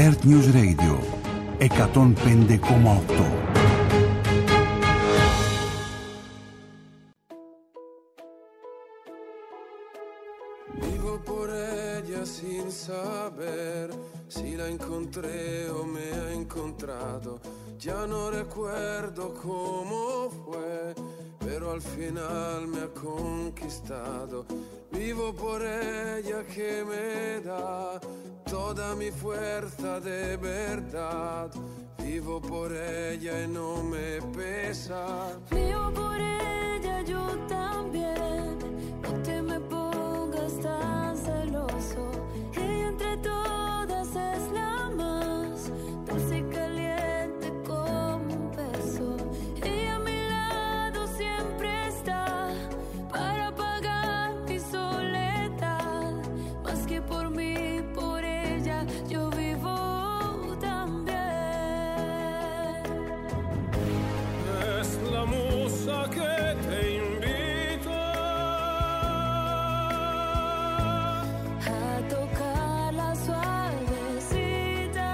Earth News Radio 105,8. Vivo por ella sin saber si la encontré o me ha encontrado. Ya no recuerdo cómo fue, pero al final me ha conquistado. Vivo por ella que me da toda mi fuerza de verdad. Vivo por ella y no me pesa. Vivo por ella, yo también. No te me pongas tan celoso. Ella entre todas es la más dulce y caliente como un beso. Ella a mi lado siempre está para apagar mi soledad. Más que por mí, por ella yo vivo también. Es la musa que te invita A tocar la suavecita.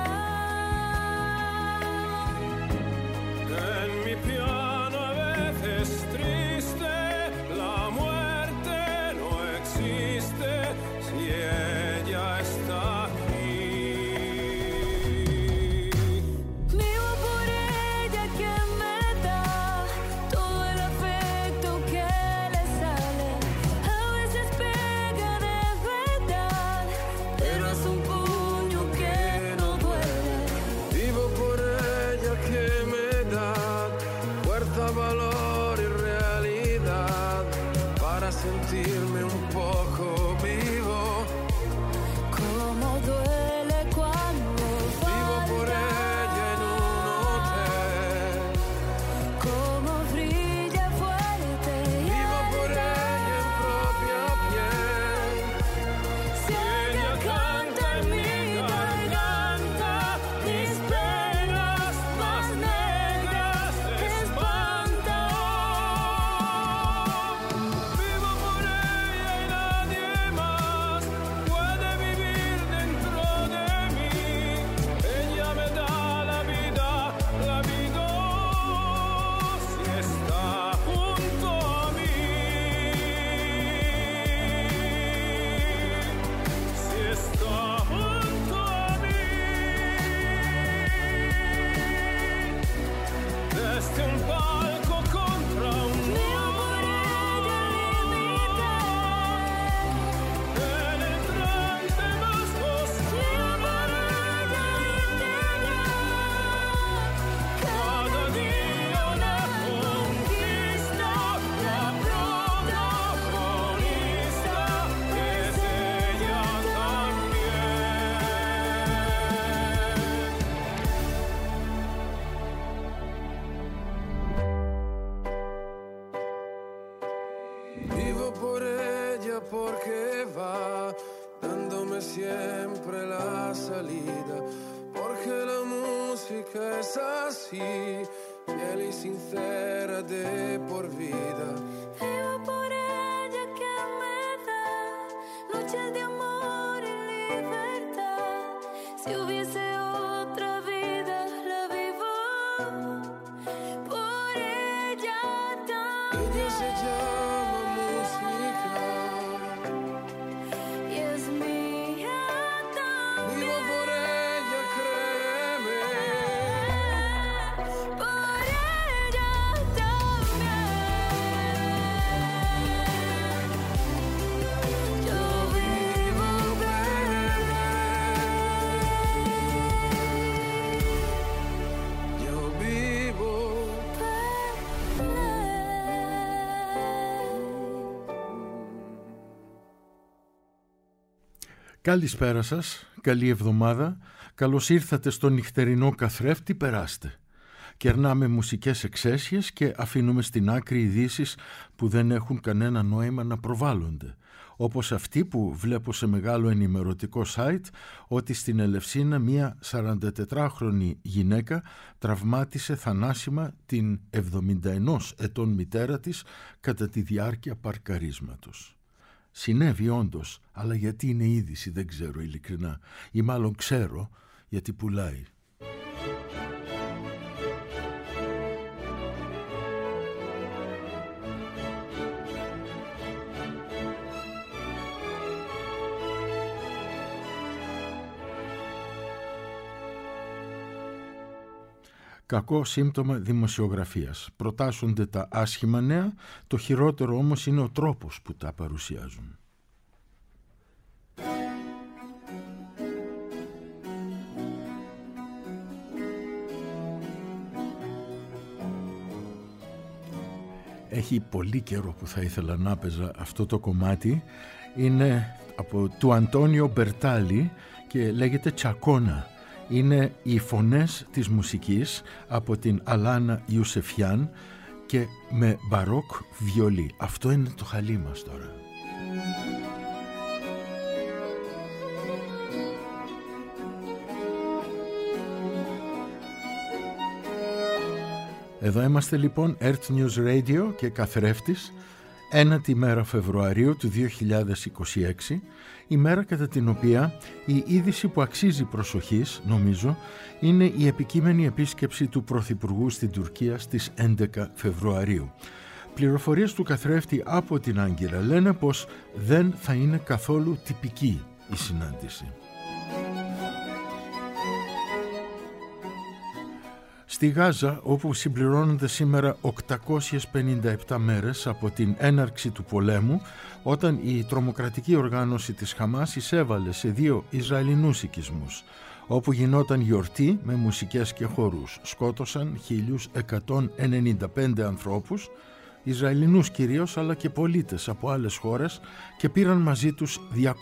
en mi piano a veces triste. La muerte no existe si ella está aquí. Vivo por ella que me da todo el afecto que le sale. A veces pega de verdad, pero es un puño que no duele. Vivo por ella que me da fuerza, valor y realidad para sentirme un poco vivo. Como duele cuando Vivo por ella en un hotel. como brilla fuerte. Vivo por ella en propia piel. Si ella canta en mi garganta, mis penas más negras espantan. Vivo por ella y nadie más puede vivir dentro de mí. Ella me da la vida si está junto a mí. Si está junto a mí. Desde un palco contra un Vivo por ella límite. en el trance más oscuro. Vivo por ella integral. Cada día una conquista, la protagonista es ella también. Vivo por ella porque va dándome siempre la salida, porque la música es así, fiel y sincera de por vida. Vivo por ella que me da noches de amor y libertad. Si hubiese otra vida, la vivo por ella Ella se también. llama música. Y es mía también. Vivo por ella, créeme. Por ella también. Yo vivo Yo vivo. Καλησπέρα σας, καλή εβδομάδα, καλώς ήρθατε στο νυχτερινό καθρέφτη, περάστε. Κερνάμε μουσικές εξαίσιες και αφήνουμε στην άκρη ειδήσεις που δεν έχουν κανένα νόημα να προβάλλονται. Όπως αυτή που βλέπω σε μεγάλο ενημερωτικό site ότι στην Ελευσίνα μία 44χρονη γυναίκα τραυμάτισε θανάσιμα την 71 ετών μητέρα της κατά τη διάρκεια παρκαρίσματος. Συνέβη όντως, αλλά γιατί είναι είδηση δεν ξέρω ειλικρινά, ή μάλλον ξέρω, γιατί πουλάει. Κακό σύμπτωμα δημοσιογραφίας. Προτάσσονται τα άσχημα νέα, το χειρότερο όμως είναι ο τρόπος που τα παρουσιάζουν. Έχει πολύ καιρό που θα ήθελα να παίζα αυτό το κομμάτι. Είναι του Αντώνιο Μπερτάλη και λέγεται Τσακώνα. Είναι οι φωνές της μουσικής από την Αλάνα Ιουσεφιάν και με μπαρόκ βιολί. Αυτό είναι το χαλί μας τώρα. Εδώ είμαστε λοιπόν, Earth News Radio και καθρέφτης, 1η μέρα Φεβρουαρίου του 2026, η μέρα κατά την οποία η είδηση που αξίζει προσοχής, νομίζω, είναι η επικείμενη επίσκεψη του Πρωθυπουργού στην Τουρκία στις 11 Φεβρουαρίου. Πληροφορίες του καθρέφτη από την Άγκυρα λένε πως δεν θα είναι καθόλου τυπική η συνάντηση. Στη Γάζα, όπου συμπληρώνονται σήμερα 857 μέρες από την έναρξη του πολέμου, όταν η τρομοκρατική οργάνωση της Χαμάς εισέβαλε σε 2 Ισραηλινούς οικισμούς, όπου γινόταν γιορτή με μουσικές και χορούς. Σκότωσαν 1.195 ανθρώπους, Ισραηλινούς κυρίως, αλλά και πολίτες από άλλες χώρες, και πήραν μαζί τους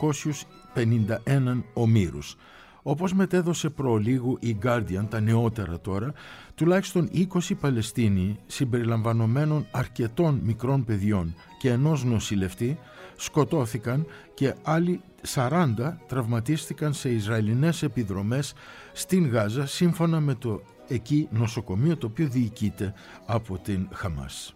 251 ομήρους. Όπως μετέδωσε προλίγου η Guardian, τα νεότερα τώρα, τουλάχιστον 20 Παλαιστίνοι, συμπεριλαμβανομένων αρκετών μικρών παιδιών και ενός νοσηλευτή, σκοτώθηκαν και άλλοι 40 τραυματίστηκαν σε Ισραηλινές επιδρομές στην Γάζα, σύμφωνα με το εκεί νοσοκομείο, το οποίο διοικείται από την Χαμάς.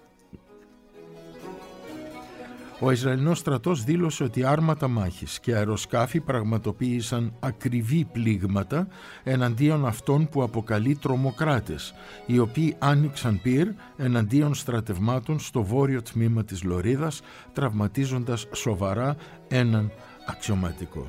Ο Ισραηλινός στρατός δήλωσε ότι άρματα μάχης και αεροσκάφη πραγματοποίησαν ακριβή πλήγματα εναντίον αυτών που αποκαλεί τρομοκράτες, οι οποίοι άνοιξαν πυρ εναντίον στρατευμάτων στο βόρειο τμήμα της Λωρίδας, τραυματίζοντας σοβαρά έναν αξιωματικό.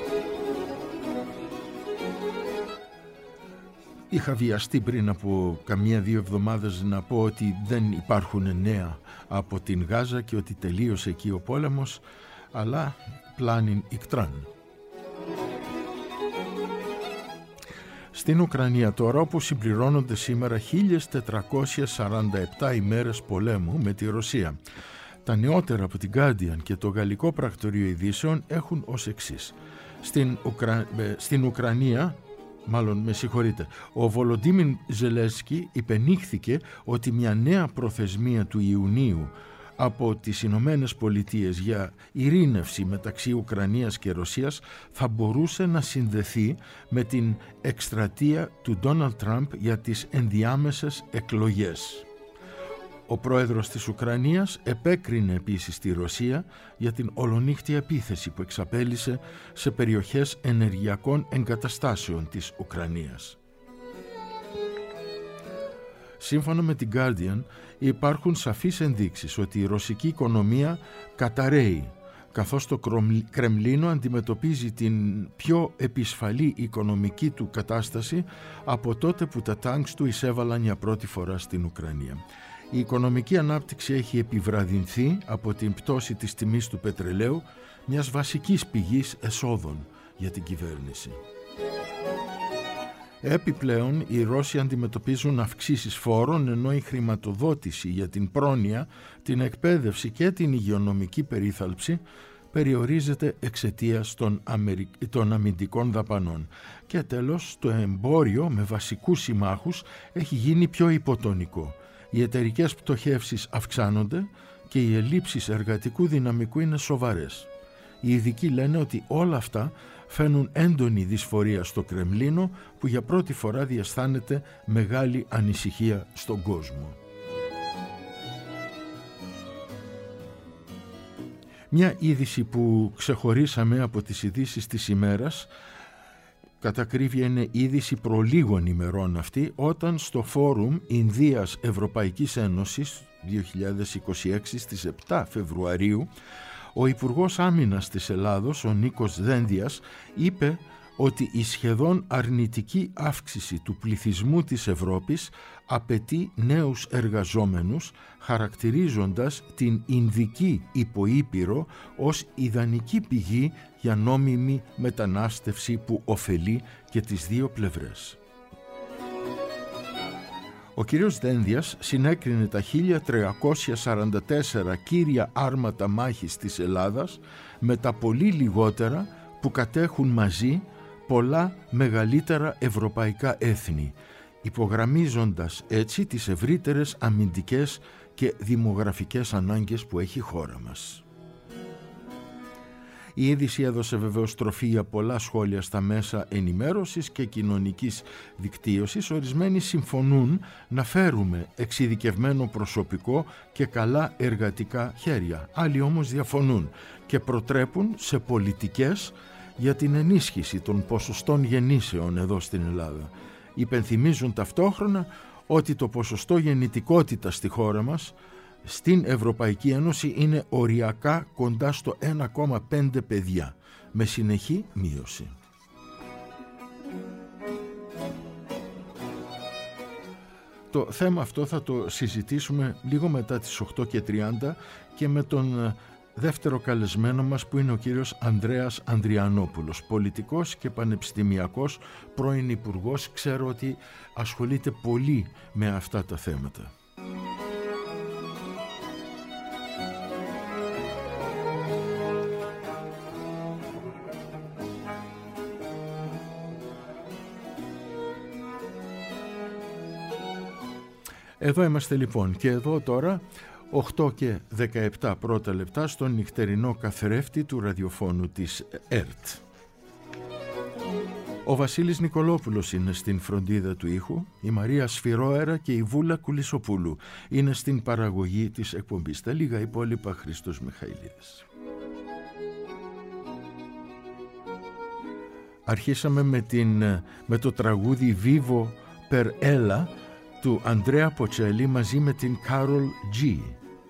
Είχα βιαστεί πριν από 1-2 εβδομάδες να πω ότι δεν υπάρχουν νέα από την Γάζα και ότι τελείωσε εκεί ο πόλεμος, αλλά πλάνιν ικτράν. Στην Ουκρανία τώρα, όπου συμπληρώνονται σήμερα 1447 ημέρες πολέμου με τη Ρωσία, τα νεότερα από την Guardian και το Γαλλικό Πρακτορείο Ειδήσεων έχουν ως εξής. Στην Ουκρανία, ο Βολοντίμιρ Ζελένσκι υπενήχθηκε ότι μια νέα προθεσμία του Ιουνίου από τις Ηνωμένες Πολιτείες για ειρήνευση μεταξύ Ουκρανίας και Ρωσίας θα μπορούσε να συνδεθεί με την εκστρατεία του Ντόναλντ Τραμπ για τις ενδιάμεσες εκλογές. Ο πρόεδρος της Ουκρανίας επέκρινε επίσης τη Ρωσία για την ολονύχτια επίθεση που εξαπέλυσε σε περιοχές ενεργειακών εγκαταστάσεων της Ουκρανίας. Σύμφωνα με την Guardian, υπάρχουν σαφείς ενδείξεις ότι η ρωσική οικονομία καταρρέει, καθώς το Κρεμλίνο αντιμετωπίζει την πιο επισφαλή οικονομική του κατάσταση από τότε που τα τάγκς του εισέβαλαν για πρώτη φορά στην Ουκρανία. Η οικονομική ανάπτυξη έχει επιβραδυνθεί από την πτώση της τιμής του πετρελαίου, μιας βασικής πηγής εσόδων για την κυβέρνηση. Επιπλέον, οι Ρώσοι αντιμετωπίζουν αυξήσεις φόρων, ενώ η χρηματοδότηση για την πρόνοια, την εκπαίδευση και την υγειονομική περίθαλψη περιορίζεται εξαιτίας των αμυντικών δαπανών. Και τέλος, το εμπόριο με βασικούς συμμάχους έχει γίνει πιο υποτονικό. Οι εταιρικές πτωχεύσεις αυξάνονται και οι ελλείψεις εργατικού δυναμικού είναι σοβαρές. Οι ειδικοί λένε ότι όλα αυτά φαίνουν έντονη δυσφορία στο Κρεμλίνο, που για πρώτη φορά διαισθάνεται μεγάλη ανησυχία στον κόσμο. Μια είδηση που ξεχωρίσαμε από τις ειδήσεις της ημέρας κατά ακρίβεια είναι είδηση προλίγων ημερών αυτή, όταν στο Φόρουμ Ινδίας Ευρωπαϊκής Ένωσης 2026 στις 7 Φεβρουαρίου ο Υπουργός Άμυνας της Ελλάδος, ο Νίκος Δένδιας, είπε ότι η σχεδόν αρνητική αύξηση του πληθυσμού της Ευρώπης απαιτεί νέους εργαζόμενους, χαρακτηρίζοντας την Ινδική υποήπειρο ως ιδανική πηγή για νόμιμη μετανάστευση που ωφελεί και τις δύο πλευρές. Ο κύριος Δένδιας συνέκρινε τα 1344 κύρια άρματα μάχης της Ελλάδας με τα πολύ λιγότερα που κατέχουν μαζί πολλά μεγαλύτερα ευρωπαϊκά έθνη, υπογραμμίζοντας έτσι τις ευρύτερες αμυντικές και δημογραφικές ανάγκες που έχει η χώρα μας. Η είδηση έδωσε βεβαίως τροφή για πολλά σχόλια στα μέσα ενημέρωσης και κοινωνικής δικτύωσης. Ορισμένοι συμφωνούν να φέρουμε εξειδικευμένο προσωπικό και καλά εργατικά χέρια. Άλλοι όμως διαφωνούν και προτρέπουν σε πολιτικές για την ενίσχυση των ποσοστών γεννήσεων εδώ στην Ελλάδα. Υπενθυμίζουν ταυτόχρονα ότι το ποσοστό γεννητικότητας στη χώρα μας στην Ευρωπαϊκή Ένωση είναι οριακά κοντά στο 1,5 παιδιά, με συνεχή μείωση. Το θέμα αυτό θα το συζητήσουμε λίγο μετά τις 8:30 και με τον δεύτερο καλεσμένο μας, που είναι ο κύριος Ανδρέας Ανδριανόπουλος, πολιτικός και πανεπιστημιακός, πρώην υπουργός. Ξέρω ότι ασχολείται πολύ με αυτά τα θέματα. Εδώ είμαστε λοιπόν, και εδώ τώρα 8:17 πρώτα λεπτά στον νυχτερινό καθρέφτη του ραδιοφώνου της ΕΡΤ. Ο Βασίλης Νικολόπουλος είναι στην φροντίδα του ήχου, η Μαρία Σφυρόερα και η Βούλα Κουλισοπούλου είναι στην παραγωγή της εκπομπής. Τα λίγα υπόλοιπα Χρήστος Μιχαηλίδης. Αρχίσαμε με το τραγούδι Vivo per Ella του Αντρέα Ποτσέλη μαζί με την Κάρολ G.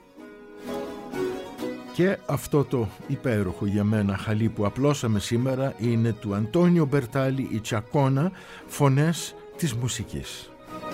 Και αυτό το υπέροχο για μένα χαλί που απλώσαμε σήμερα είναι του Αντώνιο Μπερτάλη, η Τσακώνα, φωνές της μουσικής.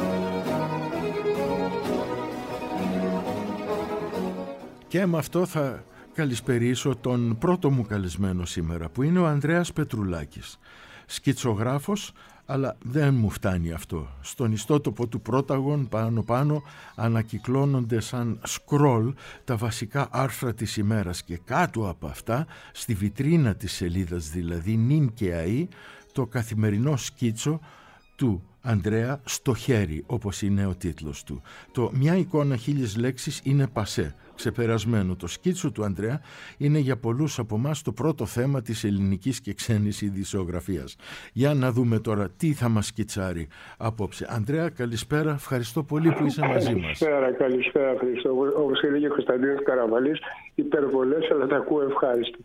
Και με αυτό θα καλησπερίσω τον πρώτο μου καλεσμένο σήμερα, που είναι ο Ανδρέας Πετρουλάκης, σκητσογράφος, αλλά δεν μου φτάνει αυτό. Στον ιστότοπο του Πρόταγων πάνω ανακυκλώνονται σαν σκρόλ τα βασικά άρθρα της ημέρας και κάτω από αυτά, στη βιτρίνα της σελίδας δηλαδή, νυν και αή, το καθημερινό σκίτσο του Ανδρέα στο χέρι, όπως είναι ο τίτλος του. Το «Μια εικόνα 1000 λέξεις» είναι πασέ, ξεπερασμένο. Το σκίτσο του Ανδρέα είναι για πολλούς από εμάς το πρώτο θέμα της ελληνικής και ξένης ειδησιογραφίας. Για να δούμε τώρα τι θα μας σκιτσάρει απόψε. Ανδρέα, καλησπέρα, ευχαριστώ πολύ που είσαι μαζί μας. Καλησπέρα Χρήστο. Όπως έλεγε ο Κωνσταντίνος Καραβαλής, υπερβολές, αλλά τα ακούω ευχάριστα.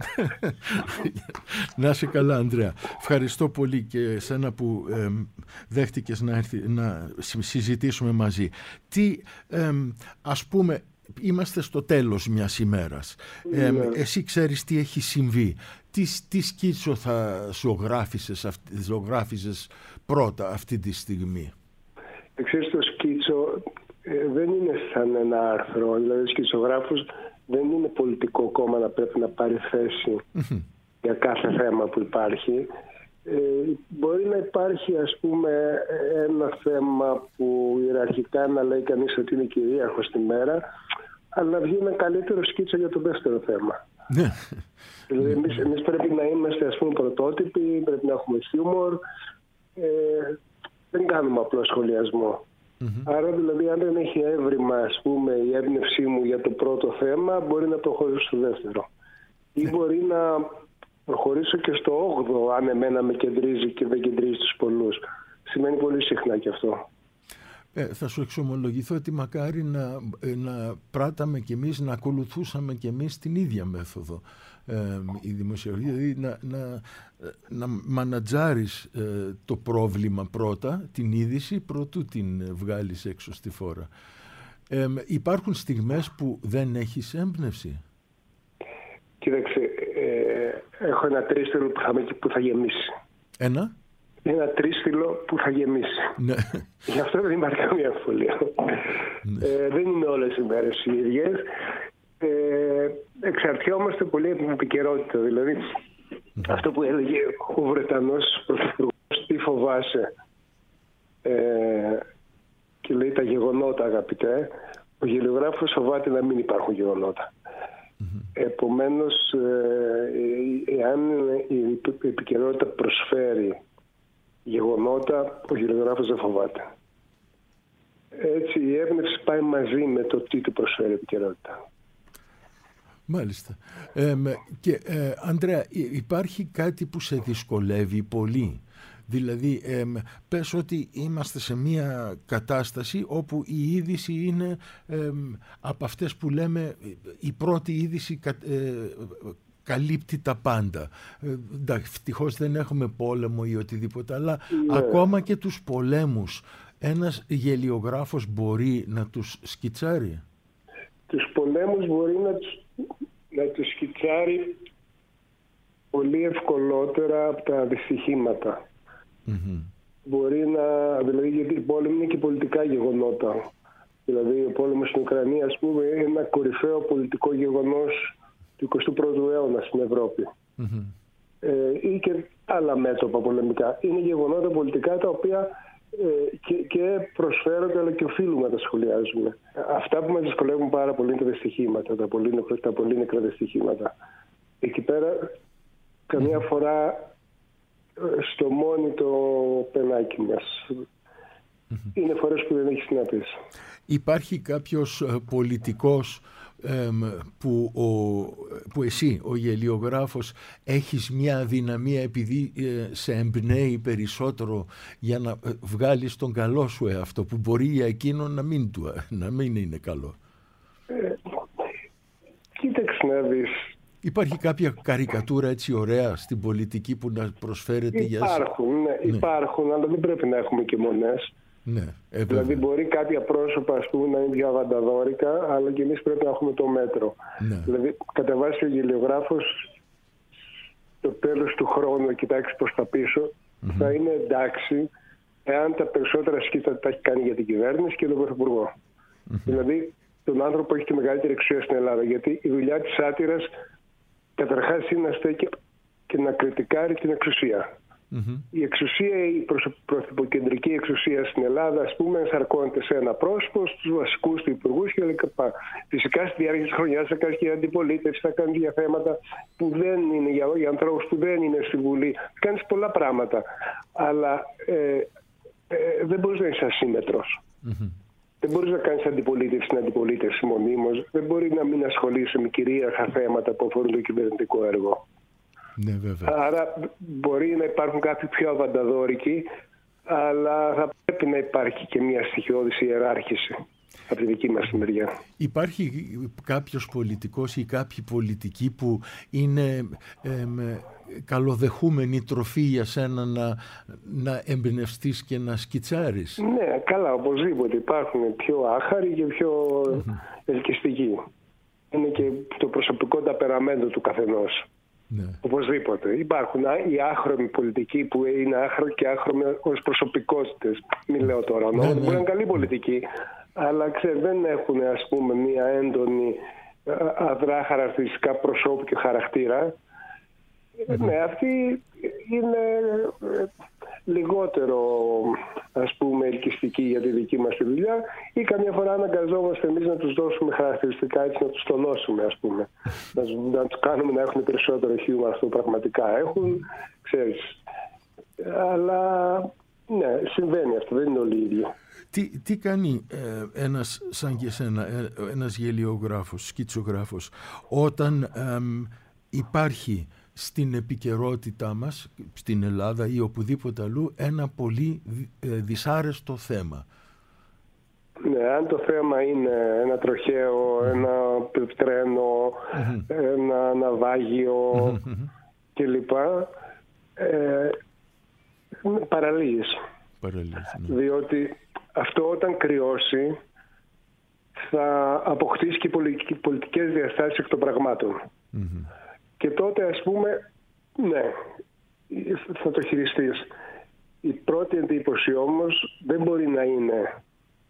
Να είσαι καλά, Ανδρέα. Ευχαριστώ πολύ και εσένα που δέχτηκες να συζητήσουμε μαζί. Τι, ας πούμε, είμαστε στο τέλος μιας ημέρας. Εσύ ξέρεις τι έχει συμβεί. Τι σκίτσο θα ζωγράφισες πρώτα αυτή τη στιγμή? Ξέρεις, το σκίτσο δεν είναι σαν ένα άρθρο. Δηλαδή ο σκητσογράφος δεν είναι πολιτικό κόμμα να πρέπει να πάρει θέση για κάθε θέμα που υπάρχει. Μπορεί να υπάρχει, ας πούμε, ένα θέμα που ιεραρχικά να λέει κανείς ότι είναι κυρίαρχο στη μέρα, αλλά να βγει ένα καλύτερο σκίτσο για το δεύτερο θέμα. Δηλαδή εμείς πρέπει να είμαστε, ας πούμε, πρωτότυποι, πρέπει να έχουμε χιούμορ, δεν κάνουμε απλό σχολιασμό. Άρα δηλαδή αν δεν έχει έβριμα, ας πούμε, η έμπνευσή μου για το πρώτο θέμα, μπορεί να προχωρήσω στο δεύτερο. Ή μπορεί να προχωρήσω και στο 8ο, αν εμένα με κεντρίζει και δεν κεντρίζει τους πολλούς. Σημαίνει πολύ συχνά και αυτό. Θα σου εξομολογηθώ ότι μακάρι να πράταμε κι εμείς, να ακολουθούσαμε κι εμείς την ίδια μέθοδο. Η δημοσιογραφία, δηλαδή να μανατζάρεις το πρόβλημα πρώτα, την είδηση, προτού την βγάλεις έξω στη φόρα. Υπάρχουν στιγμές που δεν έχεις έμπνευση? Κοίταξε, έχω ένα τρίστιλο που θα γεμίσει. Ένα τρίστιλο που θα γεμίσει. Ναι. Γι' αυτό δεν υπάρχει καμία αμφιβολία. Ναι. Δεν είναι όλες οι μέρες οι ίδιες. Εξαρτιόμαστε πολύ από την επικαιρότητα. Δηλαδή, αυτό που έλεγε ο Βρετανός πρωθυπουργός, τι φοβάσαι, και λέει τα γεγονότα, αγαπητέ. Ο γελιογράφος φοβάται να μην υπάρχουν γεγονότα. Επομένως, εάν η επικαιρότητα προσφέρει γεγονότα, ο γελιογράφος δεν φοβάται. Έτσι η έμπνευση πάει μαζί με το τι του προσφέρει η επικαιρότητα. Μάλιστα. Και Ανδρέα, υπάρχει κάτι που σε δυσκολεύει πολύ? Δηλαδή, πες ότι είμαστε σε μια κατάσταση όπου η είδηση είναι από αυτές που λέμε η πρώτη είδηση καλύπτει τα πάντα. Ευτυχώς δεν έχουμε πόλεμο ή οτιδήποτε, αλλά ακόμα και τους πολέμους ένας γελιογράφος μπορεί να τους σκιτσάρει? Τους πολέμους μπορεί να τους σκιτσάρει πολύ ευκολότερα από τα δυστυχήματα. Μπορεί δηλαδή, γιατί οι πόλεμοι είναι και πολιτικά γεγονότα. Δηλαδή ο πόλεμος στην Ουκρανία, ας πούμε, είναι ένα κορυφαίο πολιτικό γεγονός του 21ου αιώνα στην Ευρώπη. Ή και άλλα μέτωπα πολεμικά. Είναι γεγονότα πολιτικά τα οποία και προσφέρονται αλλά και οφείλουμε να τα σχολιάζουμε. Αυτά που μας δυσκολεύουν πάρα πολύ είναι τα δυστυχήματα, τα πολύ νεκρά δυστυχήματα. Εκεί πέρα καμία φορά στο μόνοι το πενάκι μας. Είναι φορές που δεν έχεις να πεις. Υπάρχει κάποιος πολιτικός που εσύ, ο γελιογράφος, έχεις μια αδυναμία επειδή σε εμπνέει περισσότερο για να βγάλεις τον καλό σου εαυτό, που μπορεί για εκείνο να μην είναι καλό? Κοίταξε να δεις. Υπάρχει κάποια καρικατούρα έτσι ωραία στην πολιτική που να προσφέρεται για εσένα? Υπάρχουν, αλλά δεν πρέπει να έχουμε και μονές. Ναι, δηλαδή μπορεί κάποια πρόσωπα, ας πούμε, να είναι πιο αβανταδόρικα, αλλά και εμείς πρέπει να έχουμε το μέτρο. Ναι. Δηλαδή κατά βάση ο γελιογράφος στο τέλος του χρόνου κοιτάξει προς τα πίσω, θα είναι εντάξει εάν τα περισσότερα σκίτα τα έχει κάνει για την κυβέρνηση και τον Πρωθυπουργό. Δηλαδή τον άνθρωπο που έχει τη μεγαλύτερη εξουσία στην Ελλάδα, γιατί η δουλειά της σάτυρας καταρχάς είναι να στέκει και να κριτικάρει την εξουσία. Η εξουσία, η πρωθυποκεντρική εξουσία στην Ελλάδα, ας πούμε, ενσαρκώνεται σε ένα πρόσωπο, στους βασικούς του υπουργούς κλπ. Φυσικά στη διάρκεια της χρονιάς θα κάνει και αντιπολίτευση, θα κάνει για θέματα που δεν είναι για ανθρώπους που δεν είναι στη Βουλή. Θα κάνεις πολλά πράγματα. Αλλά δεν μπορείς να είσαι ασύμμετρος. Δεν μπορείς να κάνεις αντιπολίτευση μονίμως. Δεν μπορεί να μην ασχολείσαι με κυρίαρχα θέματα που αφορούν το κυβερνητικό έργο. Ναι, βέβαια. Άρα μπορεί να υπάρχουν κάποιοι πιο αβανταδόρικοι, αλλά θα πρέπει να υπάρχει και μια στοιχειώδης ιεράρχηση από τη δική μας μεριά. Υπάρχει κάποιος πολιτικός ή κάποιοι πολιτικοί που είναι καλοδεχούμενη τροφή για σένα να εμπνευστείς και να σκιτσάρεις? Ναι, καλά, οπωσδήποτε. Υπάρχουν πιο άχαροι και πιο ελκυστικοί. Είναι και το προσωπικό ταπεραμέντο του καθενός. Ναι. Οπωσδήποτε. Υπάρχουν οι άχρωμοι πολιτικοί που είναι άχρωμοι και άχρωμοι ως προσωπικότητες. Μην λέω τώρα. Ναι, μπορεί να είναι καλή πολιτική, αλλά δεν έχουν, ας πούμε, μια έντονη αδρά χαρακτηριστικά προσώπου και χαρακτήρα. Ναι, αυτοί είναι λιγότερο, ας πούμε, ελκυστικοί για τη δική μας τη δουλειά, ή καμιά φορά αναγκαζόμαστε εμείς να τους δώσουμε χαρακτηριστικά, έτσι να τους τονώσουμε, ας πούμε. Να τους κάνουμε να έχουν περισσότερο χιούμορ, αυτό πραγματικά έχουν, ξέρεις. Αλλά ναι, συμβαίνει αυτό, δεν είναι όλοι οι ίδιοι. Τι κάνει ένας σαν και εσένα, ένας γελιογράφος, σκητσογράφος, όταν υπάρχει στην επικαιρότητά μας, στην Ελλάδα ή οπουδήποτε αλλού, ένα πολύ δυσάρεστο θέμα? Ναι, αν το θέμα είναι ένα τροχαίο, ένα τρένο, ένα ναυάγιο κλπ. Παραλύεις. Ναι. Διότι αυτό όταν κρυώσει θα αποκτήσει και πολιτικές διαστάσεις εκ των πραγμάτων. Και τότε, ας πούμε, ναι, θα το χειριστείς. Η πρώτη εντύπωση όμως δεν μπορεί να είναι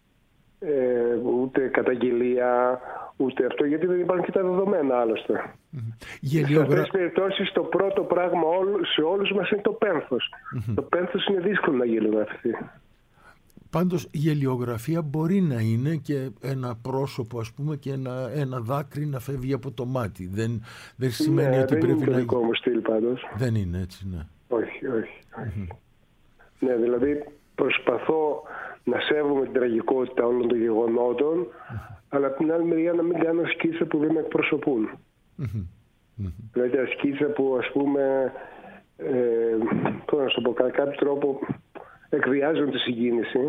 ούτε καταγγελία, ούτε αυτό, γιατί δεν υπάρχουν και τα δεδομένα άλλωστε. Σε αυτές τις περιπτώσεις το πρώτο πράγμα σε όλους μας είναι το πένθος. Το πένθος είναι δύσκολο να γελιογραφηθεί. Πάντως η γελιογραφία μπορεί να είναι και ένα πρόσωπο, ας πούμε, και ένα δάκρυ να φεύγει από το μάτι. Δεν σημαίνει ότι δεν πρέπει είναι να... το δικό μου στυλ πάντως. Δεν είναι έτσι, ναι. Όχι. Ναι, δηλαδή προσπαθώ να σέβομαι την τραγικότητα όλων των γεγονότων, αλλά από την άλλη μεριά να μην κάνω σκίτσα που δεν με εκπροσωπούν. Δηλαδή τα σκίτσα που, ας πούμε, πώς να σου πω, κατά κάποιο τρόπο εκβιάζουν τη συγκίνηση.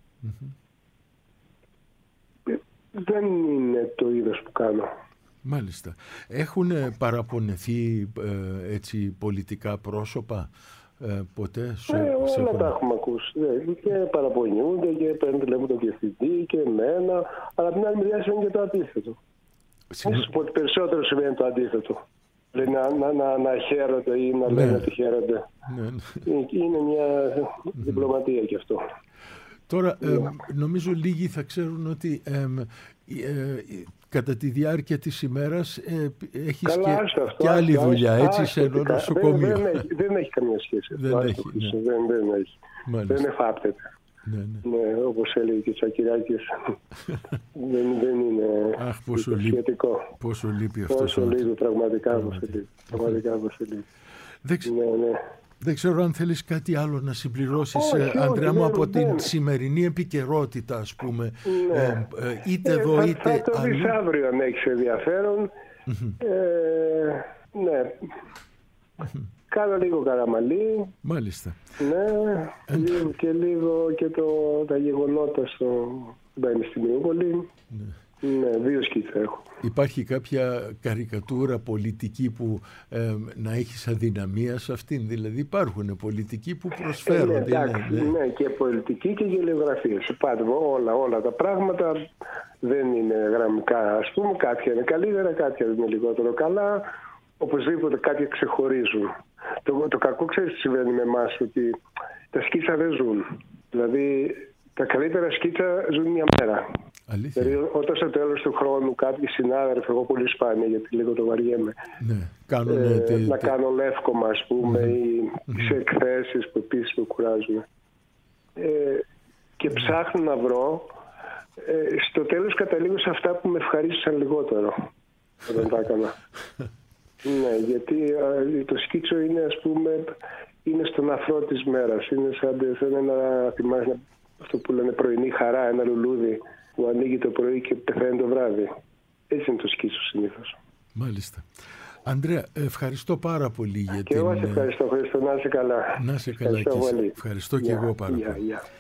Δεν είναι το είδος που κάνω. Μάλιστα. Έχουν παραπονεθεί έτσι πολιτικά πρόσωπα ποτέ? Όλα τα έχουμε ακούσει. Και παραπονιούνται και παίρνουν τον διευθυντή και εμένα, αλλά από την άλλη μεριά συμβαίνει και το αντίθετο. Να σου πω ότι περισσότερο συμβαίνει το αντίθετο. Δηλαδή να χαίρονται ή να λένε ότι χαίρονται. Είναι μια διπλωματία κι αυτό. Τώρα, νομίζω λίγοι θα ξέρουν ότι κατά τη διάρκεια της ημέρας έχεις και άλλη δουλειά, έτσι, σε ένα νοσοκομείο. Δεν έχει καμία σχέση. Δεν εφάπτεται. Ναι, όπως έλεγε και ο Τσακυράκης, δεν είναι σχετικό. Πόσο λείπει αυτό. Πόσο λείπει, πραγματικά πόσο λείπει. Δεν ξέρω αν θέλεις κάτι άλλο να συμπληρώσεις, Ανδρέα μου, από την σημερινή επικαιρότητα, ας πούμε, είτε εδώ είτε αλλού. Θα το δεις αύριο αν έχεις ενδιαφέρον. Ναι. Κάνω λίγο Καραμαλή. Μάλιστα. Ναι, λίγο και τα γεγονότα στο Πανεπιστημιούπολη. Ναι, 2 σκίτσα έχω. Υπάρχει κάποια καρικατούρα πολιτική που να έχεις αδυναμία σε αυτήν? Δηλαδή υπάρχουν πολιτικοί που προσφέρονται. Ναι, και πολιτική και γελιογραφίες. Όλα τα πράγματα δεν είναι γραμμικά. Ας πούμε, κάποια είναι καλύτερα, κάποια είναι λιγότερο καλά. Οπωσδήποτε κάποια ξεχωρίζουν. Το κακό, ξέρεις τι συμβαίνει με εμάς, ότι τα σκίτσα δεν ζουν. Δηλαδή τα καλύτερα σκίτσα ζουν μια μέρα. Αλήθεια. Δηλαδή όταν στο τέλος του χρόνου κάποιοι συνάδελφοι, εγώ πολύ σπάνια γιατί λίγο το βαριέμαι, να κάνω λεύκομα, ας πούμε, ή σε εκθέσεις που επίσης με κουράζουν, και ψάχνω να βρω, στο τέλος καταλήγω σε αυτά που με ευχαρίστησαν λιγότερο όταν τα έκανα. Ναι, γιατί το σκίτσο είναι, ας πούμε, είναι στον αφρό της μέρας. Είναι σαν ένα, θυμάσαι αυτό που λένε πρωινή χαρά, ένα λουλούδι που ανοίγει το πρωί και πεθαίνει το βράδυ. Έτσι είναι το σκίτσο συνήθως. Μάλιστα. Ανδρέα, ευχαριστώ πάρα πολύ για και εγώ σε ευχαριστώ, Χρήστο. Να είσαι καλά. Να είσαι καλά και εσύ. Ευχαριστώ και εγώ πάρα πολύ.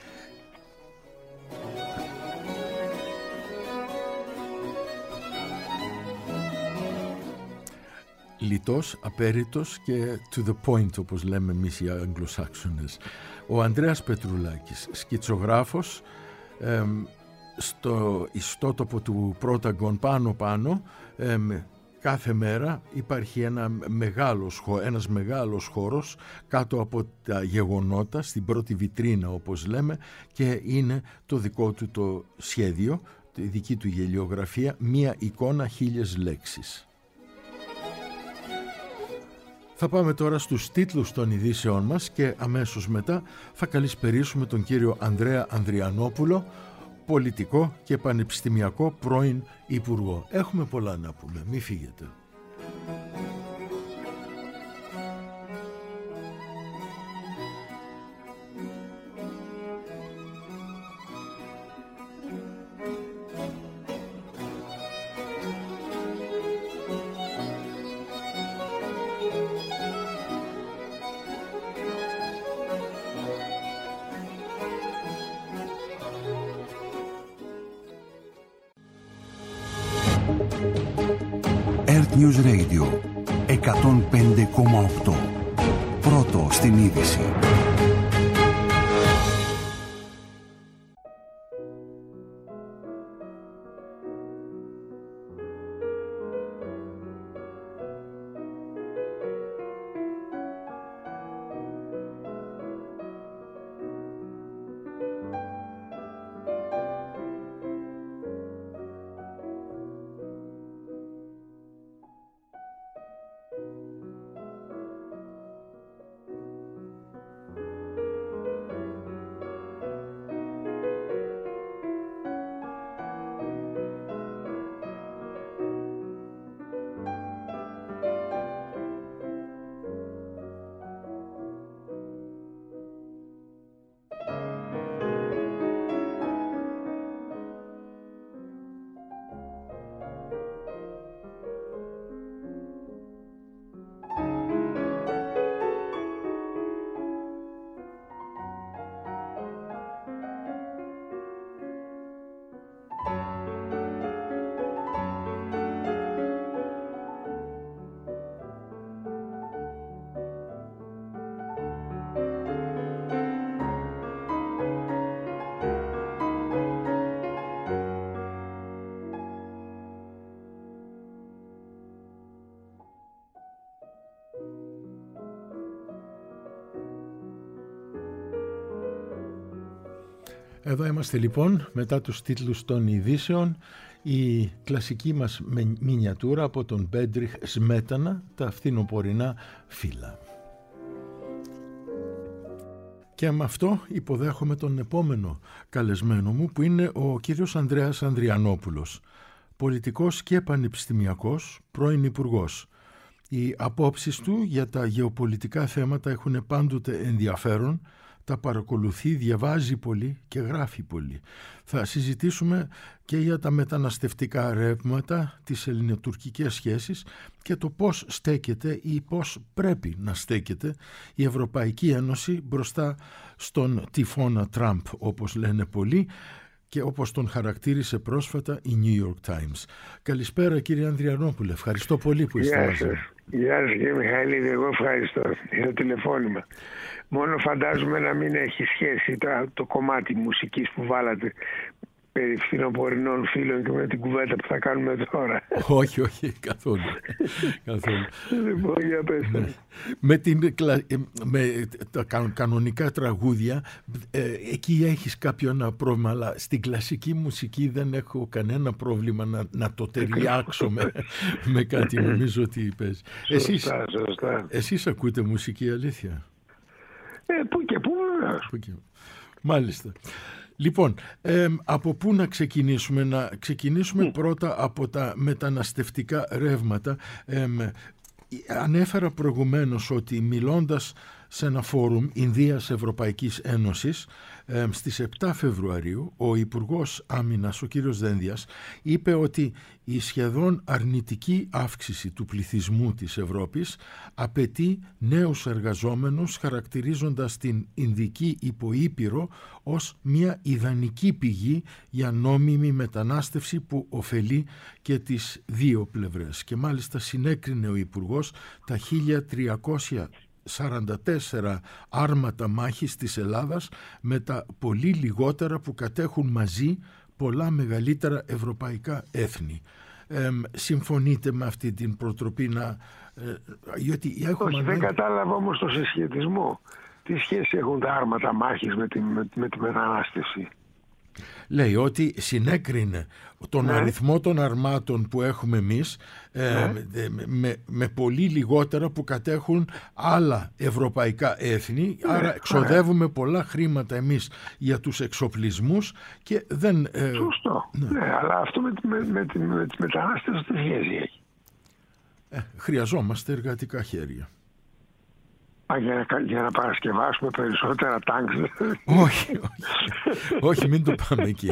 Λιτός, απέριτος και to the point, όπως λέμε εμείς οι Αγγλοσάξονες. Ο Ανδρέας Πετρουλάκης, σκητσογράφος, στο ιστότοπο του Πρόταγκον πάνω, κάθε μέρα υπάρχει ένας μεγάλος χώρος κάτω από τα γεγονότα, στην πρώτη βιτρίνα όπως λέμε, και είναι το δικό του το σχέδιο, τη δική του γελιογραφία, μία εικόνα 1000 λέξεις. Θα πάμε τώρα στους τίτλους των ειδήσεών μας και αμέσως μετά θα καλησπερίσουμε τον κύριο Ανδρέα Ανδριανόπουλο, πολιτικό και πανεπιστημιακό πρώην υπουργό. Έχουμε πολλά να πούμε, μη φύγετε. News Radio 105,8. Πρώτο στην είδηση. Εδώ είμαστε λοιπόν μετά τους τίτλους των ειδήσεων, η κλασική μας μινιατούρα από τον Μπέντριχ Σμέτανα, τα φθινοπορεινά φύλλα. Και με αυτό υποδέχομαι τον επόμενο καλεσμένο μου, που είναι ο κύριος Ανδρέας Ανδριανόπουλος, πολιτικός και πανεπιστημιακός, πρώην υπουργός. Οι απόψεις του για τα γεωπολιτικά θέματα έχουν πάντοτε ενδιαφέρον, τα παρακολουθεί, διαβάζει πολύ και γράφει πολύ. Θα συζητήσουμε και για τα μεταναστευτικά ρεύματα, τις ελληνοτουρκικές σχέσεις και το πώς στέκεται ή πώς πρέπει να στέκεται η Ευρωπαϊκή Ένωση μπροστά στον τυφώνα Τραμπ, όπως λένε πολλοί, και όπως τον χαρακτήρισε πρόσφατα η New York Times. Καλησπέρα κύριε Ανδριανόπουλε, ευχαριστώ πολύ που είστε μαζί. Γεια σας κύριε Μιχαήλ, εγώ ευχαριστώ για το τηλεφώνημα. Μόνο φαντάζομαι να μην έχει σχέση το κομμάτι μουσικής που βάλατε περί φθινοπορεινών φίλων και με την κουβέντα που θα κάνουμε τώρα. Όχι, καθόλου. Λοιπόν, για πέστε. Με τα κανονικά τραγούδια, εκεί έχεις κάποιο πρόβλημα, αλλά στην κλασική μουσική δεν έχω κανένα πρόβλημα να το ταιριάξω με κάτι, νομίζω ότι παίζει. Σωστά. Εσείς ακούτε μουσική, αλήθεια? Πού και πού, Μάλιστα. Λοιπόν, από πού να ξεκινήσουμε? Να ξεκινήσουμε πρώτα από τα μεταναστευτικά ρεύματα. Ανέφερα προηγουμένως ότι μιλώντας σε ένα φόρουμ Ινδίας Ευρωπαϊκής Ένωσης στις 7 Φεβρουαρίου, ο Υπουργός Άμυνας, ο κύριος Δένδιας, είπε ότι η σχεδόν αρνητική αύξηση του πληθυσμού της Ευρώπης απαιτεί νέους εργαζόμενους, χαρακτηρίζοντας την Ινδική υποήπειρο ως μια ιδανική πηγή για νόμιμη μετανάστευση που ωφελεί και τις δύο πλευρές. Και μάλιστα συνέκρινε ο Υπουργός τα 1.344 άρματα μάχης της Ελλάδας με τα πολύ λιγότερα που κατέχουν μαζί πολλά μεγαλύτερα ευρωπαϊκά έθνη. Συμφωνείτε με αυτή την προτροπή Όχι, δεν κατάλαβα όμως το συσχετισμό. Τι σχέση έχουν τα άρματα μάχης με τη μετανάστευση? Λέει ότι συνέκρινε τον αριθμό των αρμάτων που έχουμε εμείς με πολύ λιγότερα που κατέχουν άλλα ευρωπαϊκά έθνη, άρα εξοδεύουμε πολλά χρήματα εμείς για τους εξοπλισμούς και δεν... Σωστό, αλλά αυτό με τη μετανάστευση τι σχέση έχει? Χρειαζόμαστε εργατικά χέρια. Για να παρασκευάσουμε περισσότερα τάγκς? Όχι, μην το πάμε εκεί.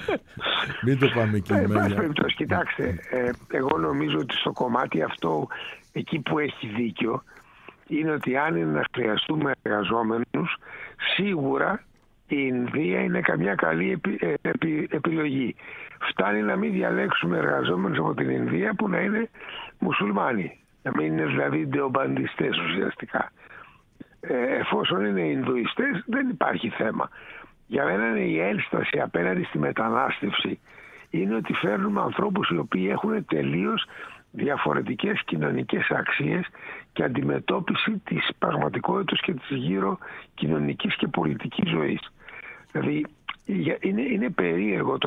Κοιτάξτε, εγώ νομίζω ότι στο κομμάτι αυτό, εκεί που έχει δίκιο, είναι ότι αν είναι να χρειαστούμε εργαζόμενους, σίγουρα η Ινδία είναι καμιά καλή επιλογή. Φτάνει να μην διαλέξουμε εργαζόμενους από την Ινδία που να είναι μουσουλμάνοι, να μην είναι δηλαδή ντεομπαντιστές ουσιαστικά. Εφόσον είναι Ινδουιστές δεν υπάρχει θέμα. Για μένα η ένσταση απέναντι στη μετανάστευση είναι ότι φέρνουμε ανθρώπους οι οποίοι έχουν τελείως διαφορετικές κοινωνικές αξίες και αντιμετώπιση της πραγματικότητας και της γύρω κοινωνικής και πολιτικής ζωής. Δηλαδή είναι περίεργο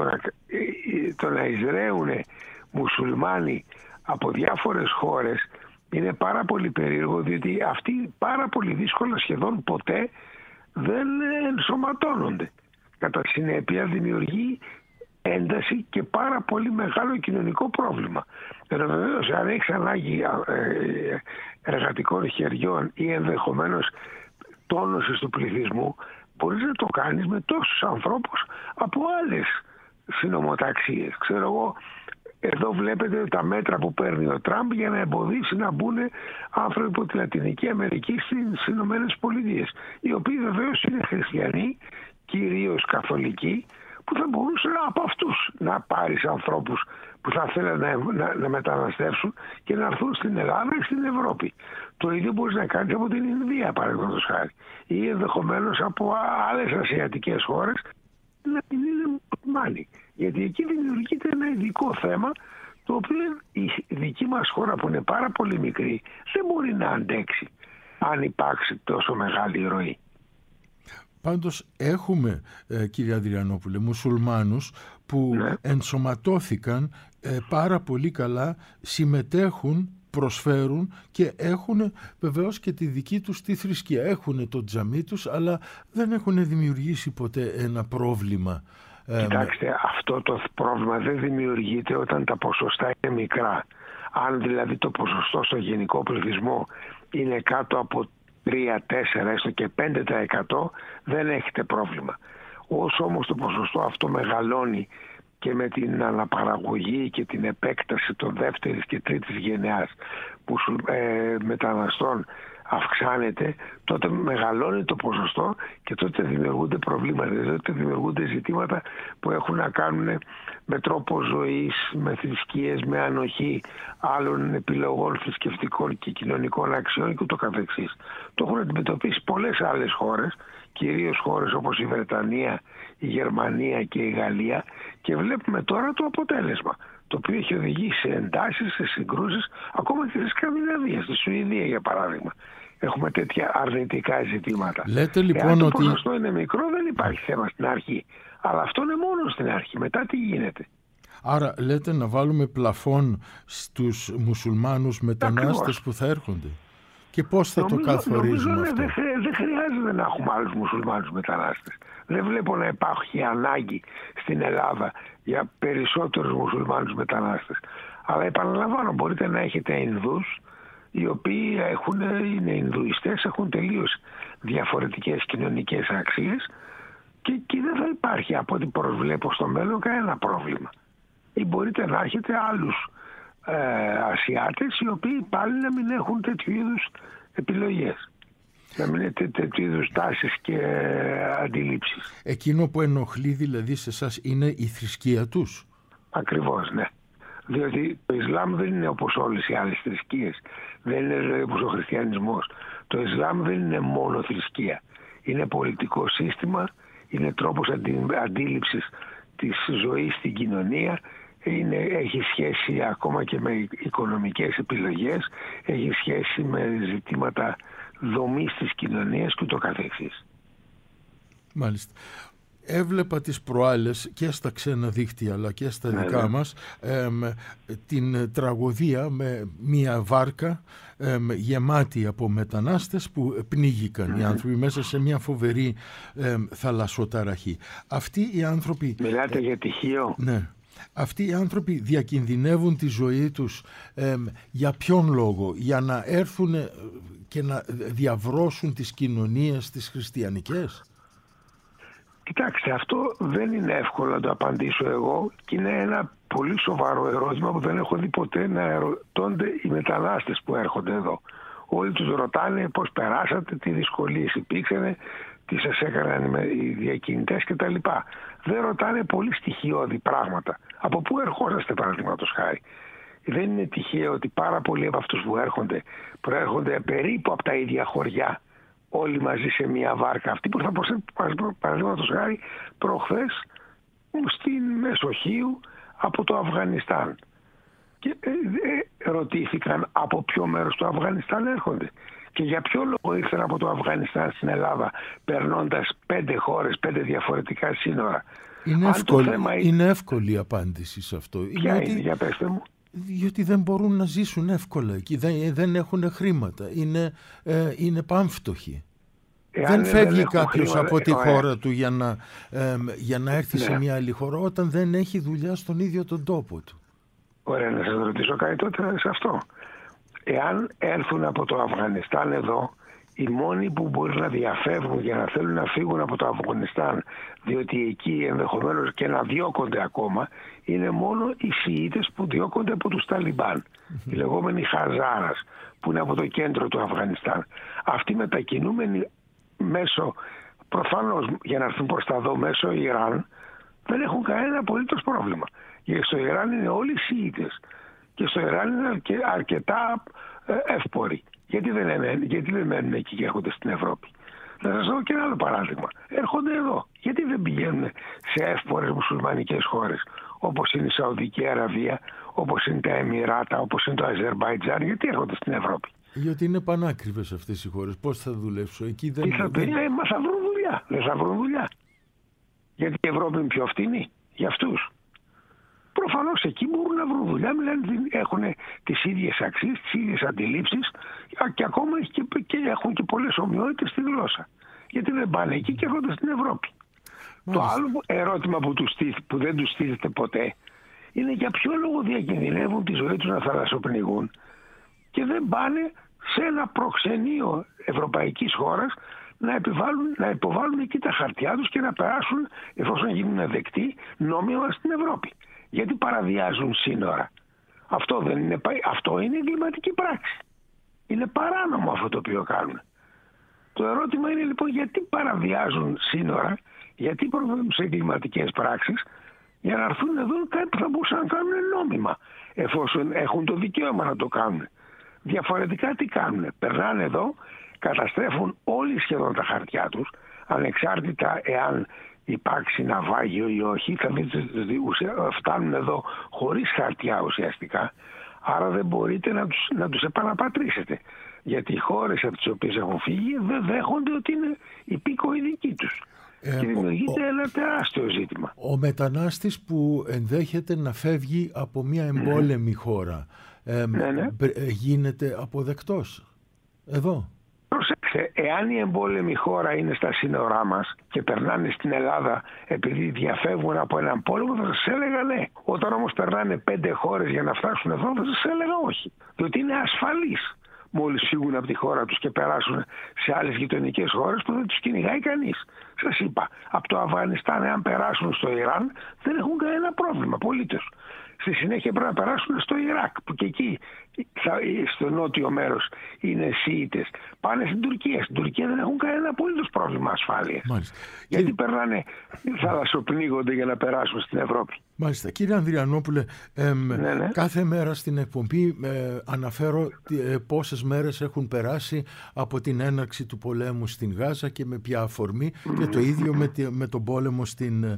το να εισραίουν μουσουλμάνοι από διάφορες χώρες. Είναι πάρα πολύ περίεργο, διότι αυτοί πάρα πολύ δύσκολα, σχεδόν ποτέ δεν ενσωματώνονται. Κατά συνέπεια δημιουργεί ένταση και πάρα πολύ μεγάλο κοινωνικό πρόβλημα. Βεβαίως, αν έχεις ανάγκη εργατικών χεριών ή ενδεχομένως τόνωσης του πληθυσμού, μπορείς να το κάνεις με τόσους ανθρώπους από άλλες συνομοταξίες. Ξέρω εγώ, εδώ βλέπετε τα μέτρα που παίρνει ο Τραμπ για να εμποδίσει να μπουν άνθρωποι από τη Λατινική Αμερική στις Ηνωμένες Πολιτείες, οι οποίοι βεβαίως είναι χριστιανοί, κυρίως καθολικοί, που θα μπορούσαν από αυτούς να πάρεις ανθρώπους που θα θέλουν να μεταναστεύσουν και να έρθουν στην Ελλάδα ή στην Ευρώπη. Το ίδιο μπορείς να κάνεις από την Ινδία, παραδείγματος χάρη, ή ενδεχομένως από άλλες ασιατικές χώρες να μην είναι μουσουλμάνοι. Γιατί εκεί δημιουργείται ένα ειδικό θέμα, το οποίο η δική μας χώρα που είναι πάρα πολύ μικρή δεν μπορεί να αντέξει αν υπάρξει τόσο μεγάλη ροή. Πάντως έχουμε, κύριε Ανδριανόπουλε, μουσουλμάνους που ενσωματώθηκαν πάρα πολύ καλά, συμμετέχουν, προσφέρουν και έχουν βεβαίως και τη δική τους τη θρησκεία. Έχουν το τζαμί τους, αλλά δεν έχουν δημιουργήσει ποτέ ένα πρόβλημα. Κοιτάξτε, αυτό το πρόβλημα δεν δημιουργείται όταν τα ποσοστά είναι μικρά. Αν δηλαδή το ποσοστό στο γενικό πληθυσμό είναι κάτω από 3, 4, έστω και 5%, δεν έχετε πρόβλημα. Όσο όμως το ποσοστό αυτό μεγαλώνει και με την αναπαραγωγή και την επέκταση των δεύτερης και τρίτης γενεάς μεταναστών αυξάνεται, τότε μεγαλώνει το ποσοστό και τότε δημιουργούνται προβλήματα. Τότε δημιουργούνται ζητήματα που έχουν να κάνουν με τρόπο ζωής, με θρησκείες, με ανοχή άλλων επιλογών θρησκευτικών και κοινωνικών αξιών και ούτω καθεξής. Το έχουν αντιμετωπίσει πολλές άλλες χώρες, κυρίως χώρες όπως η Βρετανία, η Γερμανία και η Γαλλία, και βλέπουμε τώρα το αποτέλεσμα, το οποίο έχει οδηγήσει σε εντάσεις, σε συγκρούσεις, ακόμα και στη Σκανδιναβία, στη Σουηδία για παράδειγμα. Έχουμε τέτοια αρνητικά ζητήματα. Λέτε λοιπόν εάν το ότι ποσοστό είναι μικρό δεν υπάρχει θέμα στην αρχή. Αλλά αυτό είναι μόνο στην αρχή. Μετά τι γίνεται? Άρα λέτε να βάλουμε πλαφόν στους μουσουλμάνους μετανάστες Ακριβώς. που θα έρχονται. Και πώς θα το καθορίζουμε αυτό? Δεν χρειάζεται να έχουμε άλλους μουσουλμάνους μετανάστες. Δεν βλέπω να υπάρχει ανάγκη στην Ελλάδα για περισσότερους μουσουλμάνους μετανάστες. Αλλά επαναλαμβάνω, μπορείτε να έχετε Ινδούς, οι οποίοι είναι Ινδουιστές, έχουν τελείως διαφορετικές κοινωνικές αξίες και δεν θα υπάρχει, από ό,τι προσβλέπω στο μέλλον, κανένα πρόβλημα. Ή μπορείτε να έχετε άλλους Ασιάτες, οι οποίοι πάλι να μην έχουν τέτοιου είδους επιλογές, να μην είναι τέτοιου είδους τάσεις και αντιλήψεις. Εκείνο που ενοχλεί δηλαδή σε εσάς είναι η θρησκεία τους. Ακριβώς, ναι. Διότι το Ισλάμ δεν είναι όπως όλες οι άλλες θρησκείες. Δεν είναι όπως ο χριστιανισμός. Το Ισλάμ δεν είναι μόνο θρησκεία. Είναι πολιτικό σύστημα, είναι τρόπος αντίληψης της ζωής στην κοινωνία, έχει σχέση ακόμα και με οικονομικές επιλογές, έχει σχέση με ζητήματα δομής της κοινωνίας και ούτω καθεξής. Μάλιστα. Έβλεπα τις προάλλες και στα ξένα δίκτυα αλλά και στα δικά μας την τραγωδία με μια βάρκα γεμάτη από μετανάστες που πνίγηκαν οι άνθρωποι μέσα σε μια φοβερή θαλασσοταραχή. Αυτοί οι άνθρωποι... Μιλάτε για τυχείο? Ναι. Αυτοί οι άνθρωποι διακινδυνεύουν τη ζωή τους για ποιον λόγο? Για να έρθουν και να διαβρώσουν τις κοινωνίες τις χριστιανικές? Κοιτάξτε, αυτό δεν είναι εύκολο να το απαντήσω εγώ και είναι ένα πολύ σοβαρό ερώτημα που δεν έχω δει ποτέ να ερωτώνται οι μετανάστες που έρχονται εδώ. όλοι τους ρωτάνε πώς περάσατε, τι δυσκολίες υπήρξαν, τι σας έκαναν οι διακινητές κτλ. Δεν ρωτάνε πολύ στοιχειώδη πράγματα. Από πού ερχόσαστε, παραδείγματος χάρη. Δεν είναι τυχαίο ότι πάρα πολλοί από αυτούς που έρχονται προέρχονται περίπου από τα ίδια χωριά, όλοι μαζί σε μια βάρκα. Αυτοί που ήρθαν, παραδείγματος χάρη, προχθές στην Μεσοχείο από το Αφγανιστάν. Και ρωτήθηκαν από ποιο μέρος του Αφγανιστάν έρχονται. Και για ποιο λόγο ήρθαν από το Αφγανιστάν στην Ελλάδα, περνώντας 5 χώρες, 5 διαφορετικά σύνορα. Είναι εύκολη η απάντηση σε αυτό. Ποια είναι, για πέστε μου. Διότι δεν μπορούν να ζήσουν εύκολα εκεί, δεν έχουν χρήματα, είναι πάμφτωχοι. Δεν φεύγει κάποιος από τη χώρα του για να έρθει σε μια άλλη χώρα όταν δεν έχει δουλειά στον ίδιο τον τόπο του. Ωραία, να σας ρωτήσω κάτι τότε σε αυτό. Εάν έρθουν από το Αφγανιστάν εδώ, οι μόνοι που μπορεί να διαφεύγουν για να θέλουν να φύγουν από το Αφγανιστάν, διότι εκεί ενδεχομένως και να διώκονται ακόμα, είναι μόνο οι Σιήτες που διώκονται από τους Ταλιμπάν, οι λεγόμενοι Χαζάρας, που είναι από το κέντρο του Αφγανιστάν. Αυτοί μετακινούμενοι μέσω, προφανώς για να έρθουν προς τα δω, μέσω Ιράν, δεν έχουν κανένα απολύτως πρόβλημα. Γιατί στο Ιράν είναι όλοι Σιήτες και στο Ιράν είναι αρκετά εύποροι. Γιατί δεν μένουν εκεί και έρχονται στην Ευρώπη. Να σας δω και ένα άλλο παράδειγμα. Έρχονται εδώ. Γιατί δεν πηγαίνουν σε εύπορες μουσουλμανικές χώρες, όπως είναι η Σαουδική Αραβία, όπως είναι τα Εμιράτα, όπως είναι το Αζερμπαϊτζάν? Γιατί έρχονται στην Ευρώπη? Γιατί είναι πανάκριβες αυτές οι χώρες. Πώς θα δουλέψω εκεί? Μα θα βρουν δουλειά. Δεν θα βρουν δουλειά. Γιατί η Ευρώπη είναι πιο φτηνή για αυτούς. Προφανώς εκεί μπορούν να βρουν δουλειά, έχουν τις ίδιες αξίες, τις ίδιες αντιλήψεις και ακόμα έχουν και πολλές ομοιότητες στη γλώσσα. Γιατί δεν πάνε εκεί και έρχονται στην Ευρώπη. Το άλλο ερώτημα που δεν τους στήθεται ποτέ είναι για ποιο λόγο διακινδυνεύουν τη ζωή τους να θαλασσοπνιγούν και δεν πάνε σε ένα προξενείο ευρωπαϊκής χώρας να υποβάλουν εκεί τα χαρτιά τους και να περάσουν, εφόσον γίνουν δεκτοί, νόμιμα στην Ευρώπη. Γιατί παραβιάζουν σύνορα? Αυτό είναι εγκληματική πράξη. Είναι παράνομο αυτό το οποίο κάνουν. Το ερώτημα είναι λοιπόν γιατί παραβιάζουν σύνορα, γιατί προβαίνουν σε εγκληματικές πράξεις, για να έρθουν εδώ κάτι που θα μπορούσαν να κάνουν νόμιμα, εφόσον έχουν το δικαίωμα να το κάνουν. Διαφορετικά τι κάνουν? Περνάνε εδώ, καταστρέφουν όλοι σχεδόν τα χαρτιά τους, ανεξάρτητα εάν υπάρξει ναυάγιο ή όχι. Θα δείτε, φτάνουν εδώ χωρίς χαρτιά ουσιαστικά, άρα δεν μπορείτε να τους επαναπατρίσετε. Γιατί οι χώρες από τις οποίες έχουν φύγει δεν δέχονται ότι είναι υπήκοοι δικοί τους. Και δημιουργείται ένα τεράστιο ζήτημα. Ο μετανάστης που ενδέχεται να φεύγει από μια εμπόλεμη χώρα γίνεται αποδεκτός εδώ? Προσέξτε, εάν η εμπόλεμη χώρα είναι στα σύνορά μας και περνάνε στην Ελλάδα επειδή διαφεύγουν από έναν πόλεμο, θα σας έλεγα ναι. Όταν όμως περνάνε 5 χώρες για να φτάσουν εδώ, θα σας έλεγα όχι. Διότι είναι ασφαλής μόλις φύγουν από τη χώρα τους και περάσουν σε άλλες γειτονικές χώρες που δεν τους κυνηγάει κανείς. Σας είπα, από το Αφγανιστάν εάν περάσουν στο Ιράν δεν έχουν κανένα πρόβλημα απολύτως. Στη συνέχεια πρέπει να περάσουν στο Ιράκ, που και εκεί στο νότιο μέρος είναι Σιήτες. Πάνε στην Τουρκία. Στην Τουρκία δεν έχουν κανένα απολύτως πρόβλημα ασφάλειας. Γιατί περνάνε, θαλασσοπνίγονται για να περάσουν στην Ευρώπη. Μάλιστα. Κύριε Ανδριανόπουλε, κάθε μέρα στην εκπομπή αναφέρω πόσες μέρες έχουν περάσει από την έναρξη του πολέμου στην Γάζα και με ποια αφορμή, και το ίδιο με τον πόλεμο στην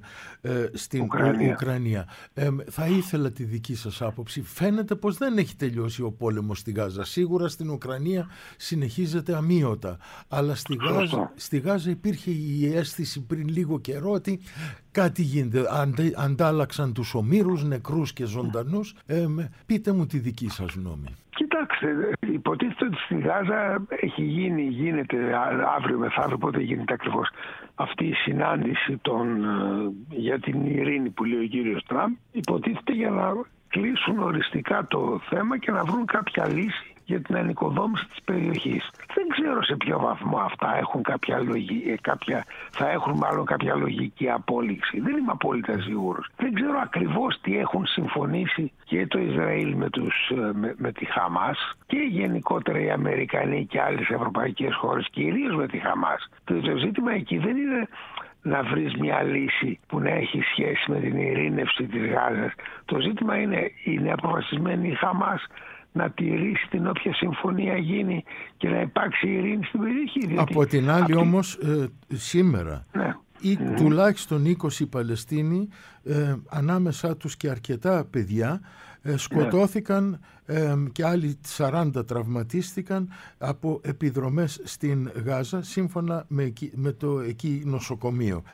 Ουκρανία. Θα ήθελα τη δική σας άποψη. Φαίνεται πως δεν έχει τελειώσει ο πόλεμος στη Γάζα. Σίγουρα στην Ουκρανία συνεχίζεται αμείωτα. Αλλά στη Γάζα υπήρχε η αίσθηση πριν λίγο καιρό ότι κάτι γίνεται. Αντάλλαξαν τους ομήρους, νεκρούς και ζωντανούς. Πείτε μου τη δική σας γνώμη. Κοιτάξτε, υποτίθεται ότι στη Γάζα γίνεται αύριο μεθαύριο, πότε γίνεται ακριβώς αυτή η συνάντηση για την ειρήνη που λέει ο κύριος Τραμπ. Υποτίθεται για να κλείσουν οριστικά το θέμα και να βρουν κάποια λύση για την ανοικοδόμηση της περιοχής. Δεν ξέρω σε ποιο βαθμό αυτά έχουν θα έχουν μάλλον κάποια λογική απόλυξη. Δεν είμαι απόλυτα σίγουρος. Δεν ξέρω ακριβώς τι έχουν συμφωνήσει και το Ισραήλ με τη Χαμάς και γενικότερα οι Αμερικανοί και άλλες ευρωπαϊκές χώρες, κυρίως με τη Χαμάς. Το ζήτημα εκεί δεν είναι να βρεις μια λύση που να έχει σχέση με την ειρήνευση της Γάζας. Το ζήτημα είναι αποφασισμένη η Χαμάς να τηρήσει την όποια συμφωνία γίνει και να υπάρξει ειρήνη στην περιοχή. Από την άλλη όμως σήμερα ή τουλάχιστον 20 Παλαιστίνοι, ανάμεσά τους και αρκετά παιδιά, σκοτώθηκαν και άλλοι 40 τραυματίστηκαν από επιδρομές στην Γάζα, σύμφωνα με το εκεί νοσοκομείο.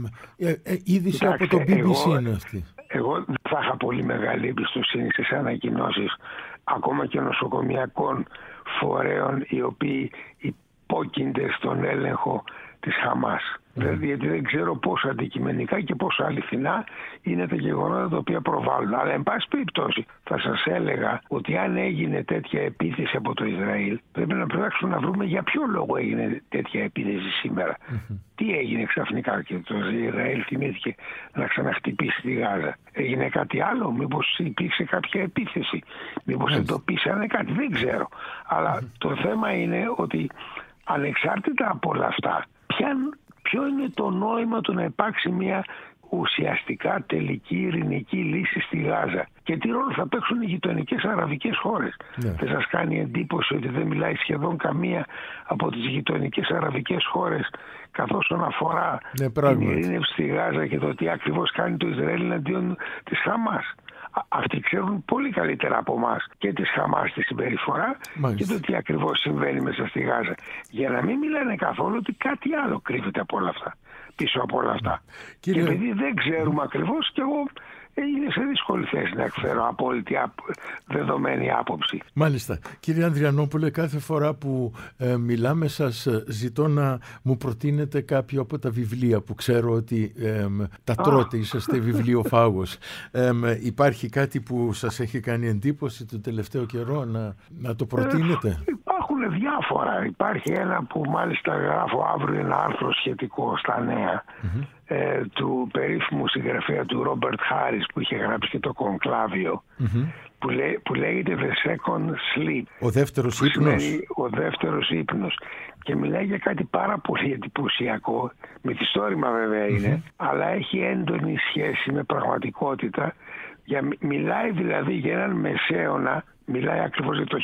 Είδηση από το BBC είναι αυτή. Εγώ δεν θα είχα πολύ μεγάλη εμπιστοσύνη στις ανακοινώσεις ακόμα και νοσοκομιακών φορέων οι οποίοι υπόκεινται στον έλεγχο της Χαμάς. Γιατί δεν ξέρω πόσο αντικειμενικά και πόσο αληθινά είναι τα γεγονότα τα οποία προβάλλουν. Αλλά, εν πάση περιπτώσει, θα σας έλεγα ότι αν έγινε τέτοια επίθεση από το Ισραήλ, πρέπει να ψάξουμε να βρούμε για ποιο λόγο έγινε τέτοια επίθεση σήμερα. Τι έγινε ξαφνικά και το Ισραήλ θυμήθηκε να ξαναχτυπήσει τη Γάζα. Έγινε κάτι άλλο, μήπως υπήρξε κάποια επίθεση, μήπως εντοπίσανε κάτι, δεν ξέρω. Αλλά το θέμα είναι ότι ανεξάρτητα από όλα αυτά, ποιο είναι το νόημα του να υπάρξει μια ουσιαστικά τελική ειρηνική λύση στη Γάζα και τι ρόλο θα παίξουν οι γειτονικές αραβικές χώρες. Δεν σας κάνει εντύπωση ότι δεν μιλάει σχεδόν καμία από τις γειτονικές αραβικές χώρες καθώς όσον αφορά την ειρήνευση στη Γάζα και το τι ακριβώς κάνει το Ισραήλ εναντίον της Χαμάς? Αυτοί ξέρουν πολύ καλύτερα από εμάς και της Χαμάς τη συμπεριφορά και το τι ακριβώς συμβαίνει μέσα στη Γάζα. Για να μην μιλάνε καθόλου ότι κάτι άλλο κρύβεται από όλα αυτά, πίσω από όλα αυτά. Και επειδή δεν ξέρουμε ακριβώς, και εγώ είναι σε δύσκολη θέση να εκφέρω απόλυτη δεδομένη άποψη. Μάλιστα. Κύριε Ανδριανόπουλε, κάθε φορά που μιλάμε σας ζητώ να μου προτείνετε κάποιο από τα βιβλία που ξέρω ότι τα τρώτε, είσαστε βιβλιοφάγος. Υπάρχει κάτι που σας έχει κάνει εντύπωση το τελευταίο καιρό να το προτείνετε? Υπάρχουν διάφορα. Υπάρχει ένα που μάλιστα γράφω αύριο, ένα άρθρο σχετικό στα Νέα, του περίφημου συγγραφέα του Ρόμπερτ Χάρις που είχε γράψει και το Κονκλάβιο, που λέγεται The Second Sleep. Ο δεύτερος ύπνος. Ο δεύτερος ύπνος. Και μιλάει για κάτι πάρα πολύ εντυπωσιακό, μυθιστόρημα βέβαια είναι, αλλά έχει έντονη σχέση με πραγματικότητα. Μιλάει δηλαδή για έναν μεσαίωνα, μιλάει ακριβώς για το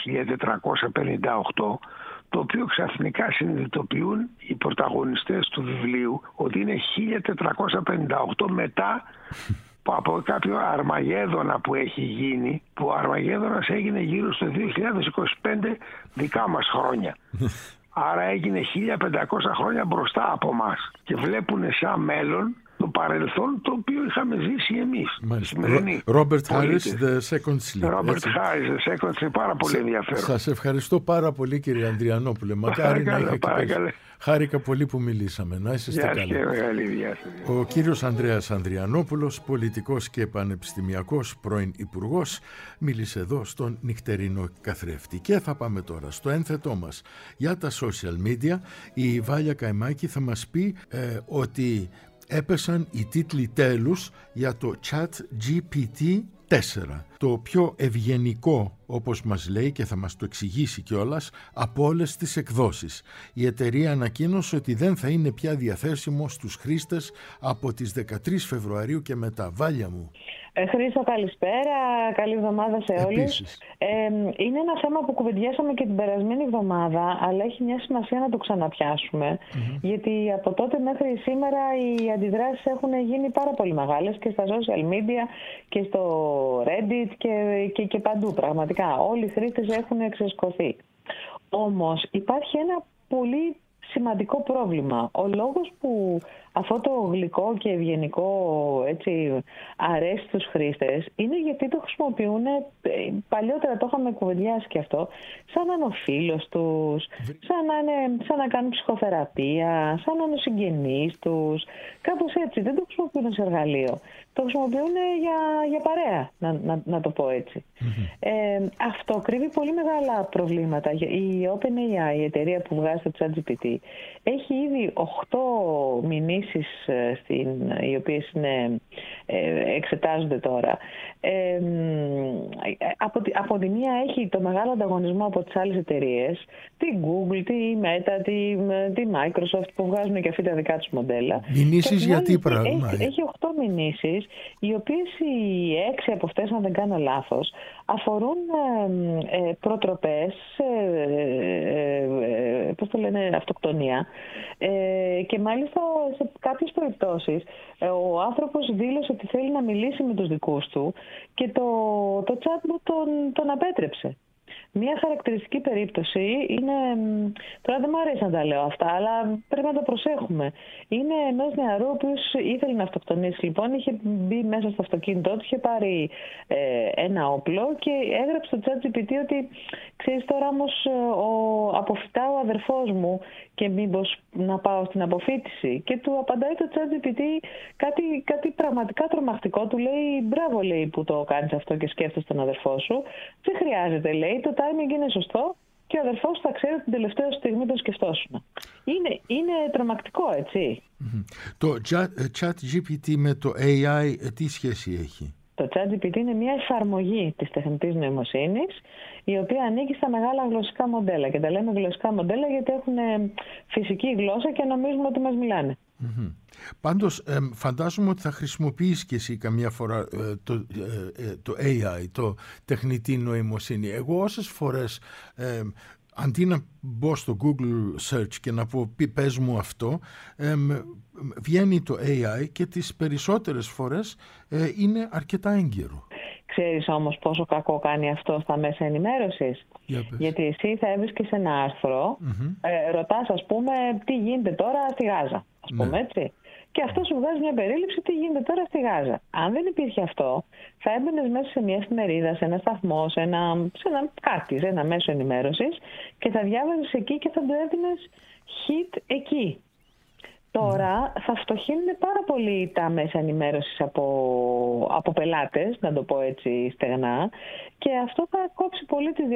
1458, το οποίο ξαφνικά συνειδητοποιούν οι πρωταγωνιστές του βιβλίου ότι είναι 1458 μετά από κάποιο Αρμαγέδωνα που έχει γίνει, που ο Αρμαγέδωνας έγινε γύρω στο 2025 δικά μας χρόνια. Άρα έγινε 1500 χρόνια μπροστά από μας και βλέπουν σαν μέλλον το παρελθόν το οποίο είχαμε ζήσει εμείς. Ρόμπερτ Χάρις, The Second Sleep. Ρόμπερτ Χάρις, The Second Sleep, πάρα πολύ ενδιαφέρον. Σας ευχαριστώ πάρα πολύ, κύριε Ανδριανόπουλε. Μακάρι να είχα και χάρηκα πολύ που μιλήσαμε. Να είσαστε καλά. Ο κύριος Ανδρέας Ανδριανόπουλος, πολιτικός και πανεπιστημιακός πρώην υπουργός, μίλησε εδώ στον νυχτερινό καθρέφτη. Και θα πάμε τώρα στο ένθετό μας για τα social media. Η Βάλια Καημάκη θα μας πει ότι έπεσαν οι τίτλοι τέλους για το ChatGPT 4. Το πιο ευγενικό, όπως μας λέει και θα μας το εξηγήσει κιόλας, από όλες τις εκδόσεις. Η εταιρεία ανακοίνωσε ότι δεν θα είναι πια διαθέσιμο στους χρήστες από τις 13 Φεβρουαρίου και μετά. Βάλια μου. Χρήστο, καλησπέρα. Καλή εβδομάδα σε όλους. Είναι ένα θέμα που κουβεντιάσαμε και την περασμένη εβδομάδα, αλλά έχει μια σημασία να το ξαναπιάσουμε, γιατί από τότε μέχρι σήμερα οι αντιδράσεις έχουν γίνει πάρα πολύ μεγάλες και στα social media και στο Reddit και παντού πραγματικά. Όλοι οι χρήστες έχουν εξεσκωθεί. Όμως υπάρχει ένα πολύ σημαντικό πρόβλημα. Ο λόγος που αυτό το γλυκό και ευγενικό έτσι αρέσει στους χρήστες είναι γιατί το χρησιμοποιούν, παλιότερα το είχαμε κουβεντιάσει και αυτό, σαν να είναι ο φίλος τους, σαν να κάνουν ψυχοθεραπεία, σαν να είναι ο συγγενής τους, κάπως έτσι. Δεν το χρησιμοποιούν σε εργαλείο. Το χρησιμοποιούν για παρέα, να το πω έτσι. Αυτό κρύβει πολύ μεγάλα προβλήματα. Η OpenAI, η εταιρεία που βγάζει το ChatGPT, έχει ήδη 8 μηνύσεις οι οποίες εξετάζονται τώρα. Από τη μία έχει το μεγάλο ανταγωνισμό από τις άλλες εταιρείες, τη Google, τη Meta, τη Microsoft, που βγάζουν και αυτοί τα δικά τους μοντέλα. Μηνύσεις για τι πράγμα? Έχει 8 μηνύσεις, οι οποίες οι 6 από αυτές, αν δεν κάνω λάθος, αφορούν προτροπές, πώς το λένε, αυτοκτονία, και μάλιστα σε κάποιες περιπτώσεις ο άνθρωπος δήλωσε ότι θέλει να μιλήσει με τους δικούς του και το chatbot τον απέτρεψε. Μία χαρακτηριστική περίπτωση είναι, τώρα δεν μου αρέσει να τα λέω αυτά, αλλά πρέπει να τα προσέχουμε. Είναι ενός νεαρού ο οποίος ήθελε να αυτοκτονήσει. Λοιπόν, είχε μπει μέσα στο αυτοκίνητό του, είχε πάρει ένα όπλο και έγραψε στο ChatGPT ότι ξέρεις, τώρα όμως αποφυτά ο αδερφός μου και μήπως να πάω στην αποφύτιση. Και του απαντάει το ChatGPT κάτι πραγματικά τρομακτικό. Του λέει, μπράβο, λέει, που το κάνεις αυτό και σκέφτεσαι τον αδερφό σου. Δεν χρειάζεται, λέει, το timing είναι σωστό και ο αδερφός θα ξέρει την τελευταία στιγμή το σκεφτόσουν. Είναι τρομακτικό, έτσι. Το ChatGPT με το AI τι σχέση έχει? Το ChatGPT είναι μια εφαρμογή της τεχνητής νοημοσύνης, η οποία ανήκει στα μεγάλα γλωσσικά μοντέλα. Και τα λέμε γλωσσικά μοντέλα γιατί έχουν φυσική γλώσσα και νομίζουμε ότι μας μιλάνε. Πάντως φαντάζομαι ότι θα χρησιμοποιείς και εσύ καμιά φορά το AI, το τεχνητή νοημοσύνη. Εγώ όσες φορές αντί να μπω στο Google Search και να πω πες μου αυτό, βγαίνει το AI και τις περισσότερες φορές είναι αρκετά έγκαιρο. Ξέρεις όμως πόσο κακό κάνει αυτό στα μέσα ενημέρωσης? Γιατί εσύ θα έβρισκες ένα άρθρο, ρωτάς ας πούμε τι γίνεται τώρα στη Γάζα, ας πούμε, έτσι. Και αυτό σου βγάζει μια περίληψη τι γίνεται τώρα στη Γάζα. Αν δεν υπήρχε αυτό, θα έμπαινες μέσα σε μια εφημερίδα, σε ένα σταθμό, σε ένα μέσο ενημέρωσης και θα διάβαζες εκεί και θα το έδινες hit εκεί. Τώρα θα φτωχύνουν πάρα πολύ τα μέσα ενημέρωσης από πελάτες, να το πω έτσι στεγνά, και αυτό θα κόψει πολύ τις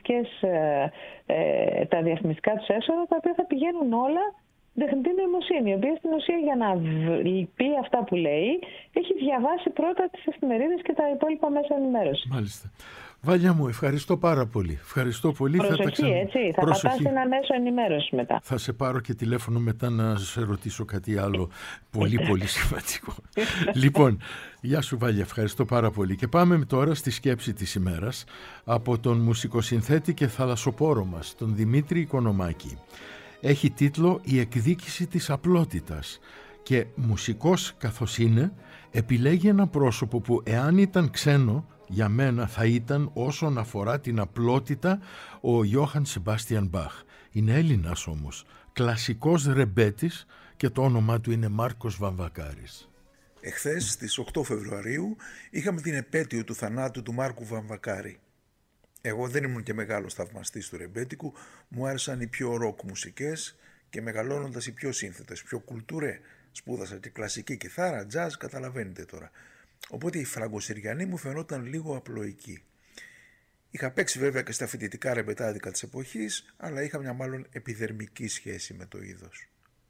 τα διαφημιστικά τους έσοδα, τα οποία θα πηγαίνουν όλα τεχνητή νοημοσύνη, η οποία στην ουσία για να πει αυτά που λέει έχει διαβάσει πρώτα τις εφημερίδες και τα υπόλοιπα μέσα ενημέρωσης. Μάλιστα. Βάλια μου, ευχαριστώ πάρα πολύ. Ευχαριστώ πολύ. Προσοχή, έτσι. Θα πατάς ένα μέσο ενημέρωσης μετά. Θα σε πάρω και τηλέφωνο μετά να σε ρωτήσω κάτι άλλο πολύ πολύ σημαντικό. Λοιπόν, γεια σου Βάλια, ευχαριστώ πάρα πολύ. Και πάμε τώρα στη σκέψη της ημέρας από τον μουσικοσυνθέτη και θαλασσοπόρο μας, τον Δημήτρη Οικονομάκη. Έχει τίτλο «Η εκδίκηση της απλότητας» και μουσικός καθώς είναι επιλέγει ένα πρόσωπο που εάν ήταν ξένο για μένα θα ήταν όσον αφορά την απλότητα ο Ιώχαν Σεμπάστιαν Μπαχ. Είναι Έλληνας όμως, κλασικός ρεμπέτης και το όνομά του είναι Μάρκος Βαμβακάρης. Εχθές στις 8 Φεβρουαρίου είχαμε την επέτειο του θανάτου του Μάρκου Βαμβακάρη. Εγώ δεν ήμουν και μεγάλος θαυμαστής του ρεμπέτικου, μου άρεσαν οι πιο ροκ μουσικές και μεγαλώνοντας οι πιο σύνθετες, πιο κουλτουρέ. Σπούδασα και κλασική κιθάρα, jazz, καταλαβαίνετε τώρα. Οπότε η φραγκοσυριανή μου φαινόταν λίγο απλοϊκή. Είχα παίξει βέβαια και στα φοιτητικά ρεμπετάδικα της εποχής, αλλά είχα μια μάλλον επιδερμική σχέση με το είδος.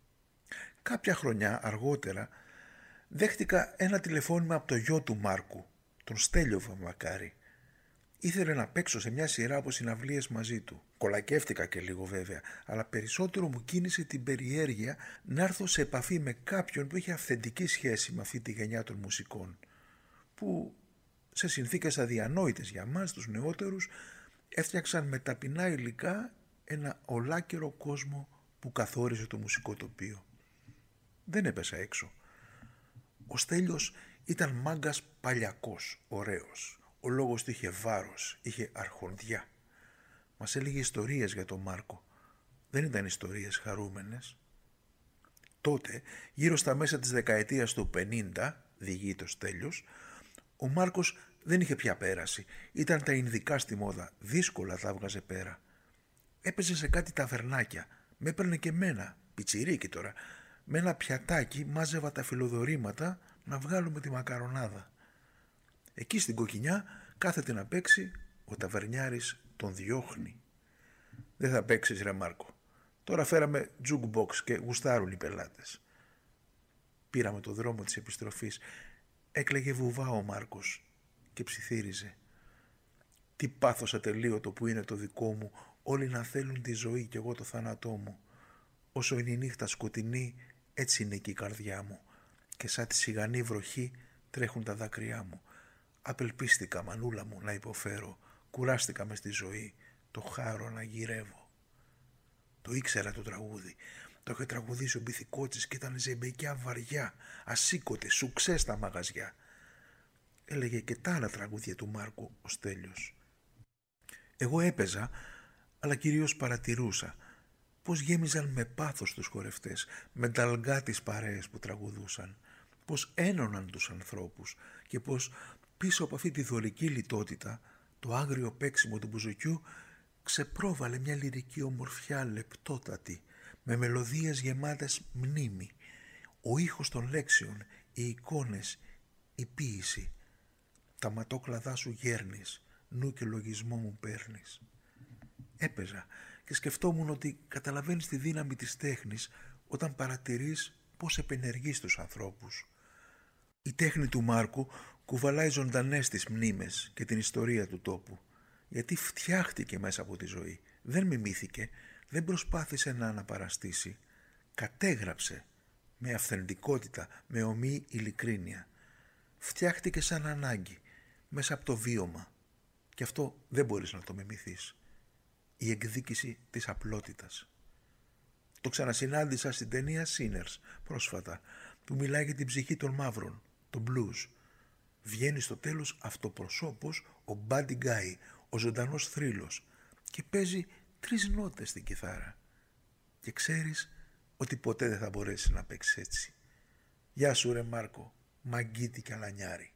Κάποια χρονιά αργότερα δέχτηκα ένα τηλεφώνημα από το γιο του Μάρκου, τον Στέλιο Βαμβακάρη. Ήθελε να παίξω σε μια σειρά από συναυλίες μαζί του. Κολακεύτηκα και λίγο βέβαια, αλλά περισσότερο μου κίνησε την περιέργεια να έρθω σε επαφή με κάποιον που είχε αυθεντική σχέση με αυτή τη γενιά των μουσικών, που σε συνθήκες αδιανόητες για μας τους νεότερους έφτιαξαν με ταπεινά υλικά ένα ολάκερο κόσμο που καθόριζε το μουσικό τοπίο. Δεν έπεσα έξω. Ο Στέλιος ήταν μάγκας παλιακός, ωραίος. Ο λόγος του είχε βάρος, είχε αρχοντιά. Μας έλεγε ιστορίες για τον Μάρκο. δεν ήταν ιστορίες χαρούμενες. Τότε, γύρω στα μέσα της δεκαετίας του 50, διηγεί το Στέλιος, ο Μάρκος δεν είχε πια πέραση. Ήταν τα ινδικά στη μόδα, δύσκολα τα έβγαζε πέρα. Έπαιζε σε κάτι ταβερνάκια, με έπαιρνε και μένα, πιτσιρίκι τώρα. Με ένα πιατάκι μάζευα τα φιλοδορήματα να βγάλουμε τη μακαρονάδα. Εκεί στην κοκκινιά κάθεται να παίξει, ο ταβερνιάρης τον διώχνει. «Δεν θα παίξεις ρε Μάρκο. Τώρα φέραμε jukebox και γουστάρουν οι πελάτες». Πήραμε το δρόμο της επιστροφής. Έκλαιγε βουβά ο Μάρκος και ψιθύριζε. «Τι πάθος ατελείωτο που είναι το δικό μου, όλοι να θέλουν τη ζωή κι εγώ το θάνατό μου. Όσο είναι η νύχτα σκοτεινή, έτσι είναι και η καρδιά μου. Και σαν τη σιγανή βροχή τρέχουν τα δάκρυά μου. Απελπίστηκα, μανούλα μου, να υποφέρω. Κουράστηκα μες στη ζωή, το χάρο να γυρεύω». Το ήξερα το τραγούδι. Το είχε τραγουδήσει ο Μπιθικότσης και ήταν ζεμπεκιά βαριά, ασήκωτη, σουξέ στα μαγαζιά. Έλεγε και τα άλλα τραγούδια του Μάρκου ο Στέλιος. Εγώ έπαιζα, αλλά κυρίως παρατηρούσα πώς γέμιζαν με πάθος τους χορευτές, με ταλγκά τις παρέες που τραγουδούσαν, πώς ένωναν τους ανθρώπους και πώς πίσω από αυτή τη δωρική λιτότητα το άγριο παίξιμο του μπουζουκιού ξεπρόβαλε μια λυρική ομορφιά λεπτότατη, με μελωδίες γεμάτες μνήμη, ο ήχος των λέξεων, οι εικόνες, η ποίηση. Τα ματόκλαδά σου γέρνεις, νου και λογισμό μου παίρνεις. Έπαιζα και σκεφτόμουν ότι καταλαβαίνεις τη δύναμη της τέχνης όταν παρατηρείς πώς επενεργείς τους ανθρώπους. Η τέχνη του Μάρκου κουβαλάει ζωντανές τις μνήμες και την ιστορία του τόπου, γιατί φτιάχτηκε μέσα από τη ζωή, δεν μιμήθηκε, δεν προσπάθησε να αναπαραστήσει, κατέγραψε με αυθεντικότητα, με ομή ειλικρίνεια. Φτιάχτηκε σαν ανάγκη, μέσα από το βίωμα, και αυτό δεν μπορείς να το μιμηθείς. Η εκδίκηση της απλότητας. Το ξανασυνάντησα στην ταινία Sinners πρόσφατα, που μιλάει για την ψυχή των μαύρων, το blues. Βγαίνει στο τέλος αυτοπροσώπος ο Buddy Guy, ο ζωντανός θρύλος, και παίζει 3 νότες στην κιθάρα. Και ξέρεις ότι ποτέ δεν θα μπορέσει να παίξει έτσι. Γεια σου ρε Μάρκο, μαγκίτη και αλανιάρη.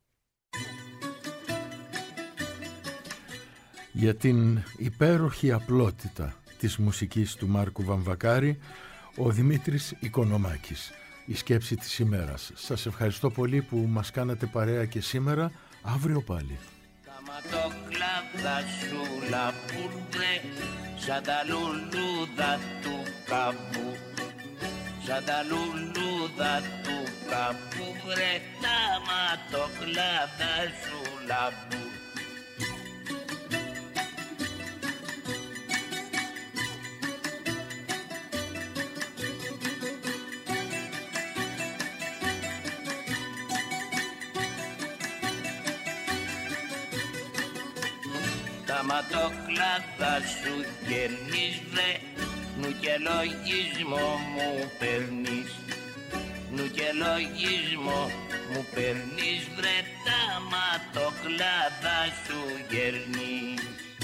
Για την υπέροχη απλότητα της μουσικής του Μάρκου Βαμβακάρη, ο Δημήτρης Οικονομάκης, η σκέψη της ημέρας. Σας ευχαριστώ πολύ που μας κάνατε παρέα και σήμερα, αύριο πάλι. Τα ματοκλάδα σου λαπούρδε, σαν τα λουλούδα του καπού, σαν τα λουλούδα του καπού, βρε τα ματοκλάδα σου λαπούρδε. Τα ματοκλάδα σου κερνείς βρε, νου και λογισμό μου παίρνεις, νου και λογισμό μου παίρνεις βρε, τα ματοκλάδα σου κερνείς.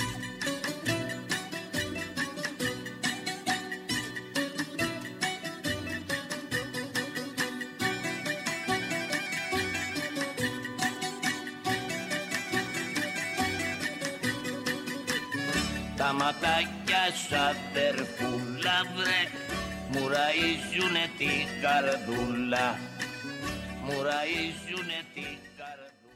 Τα ματάκια σου αδερφούλα βρε, μου ραΐζουνε την καρδούλα, μου ραΐζουνε την καρδούλα.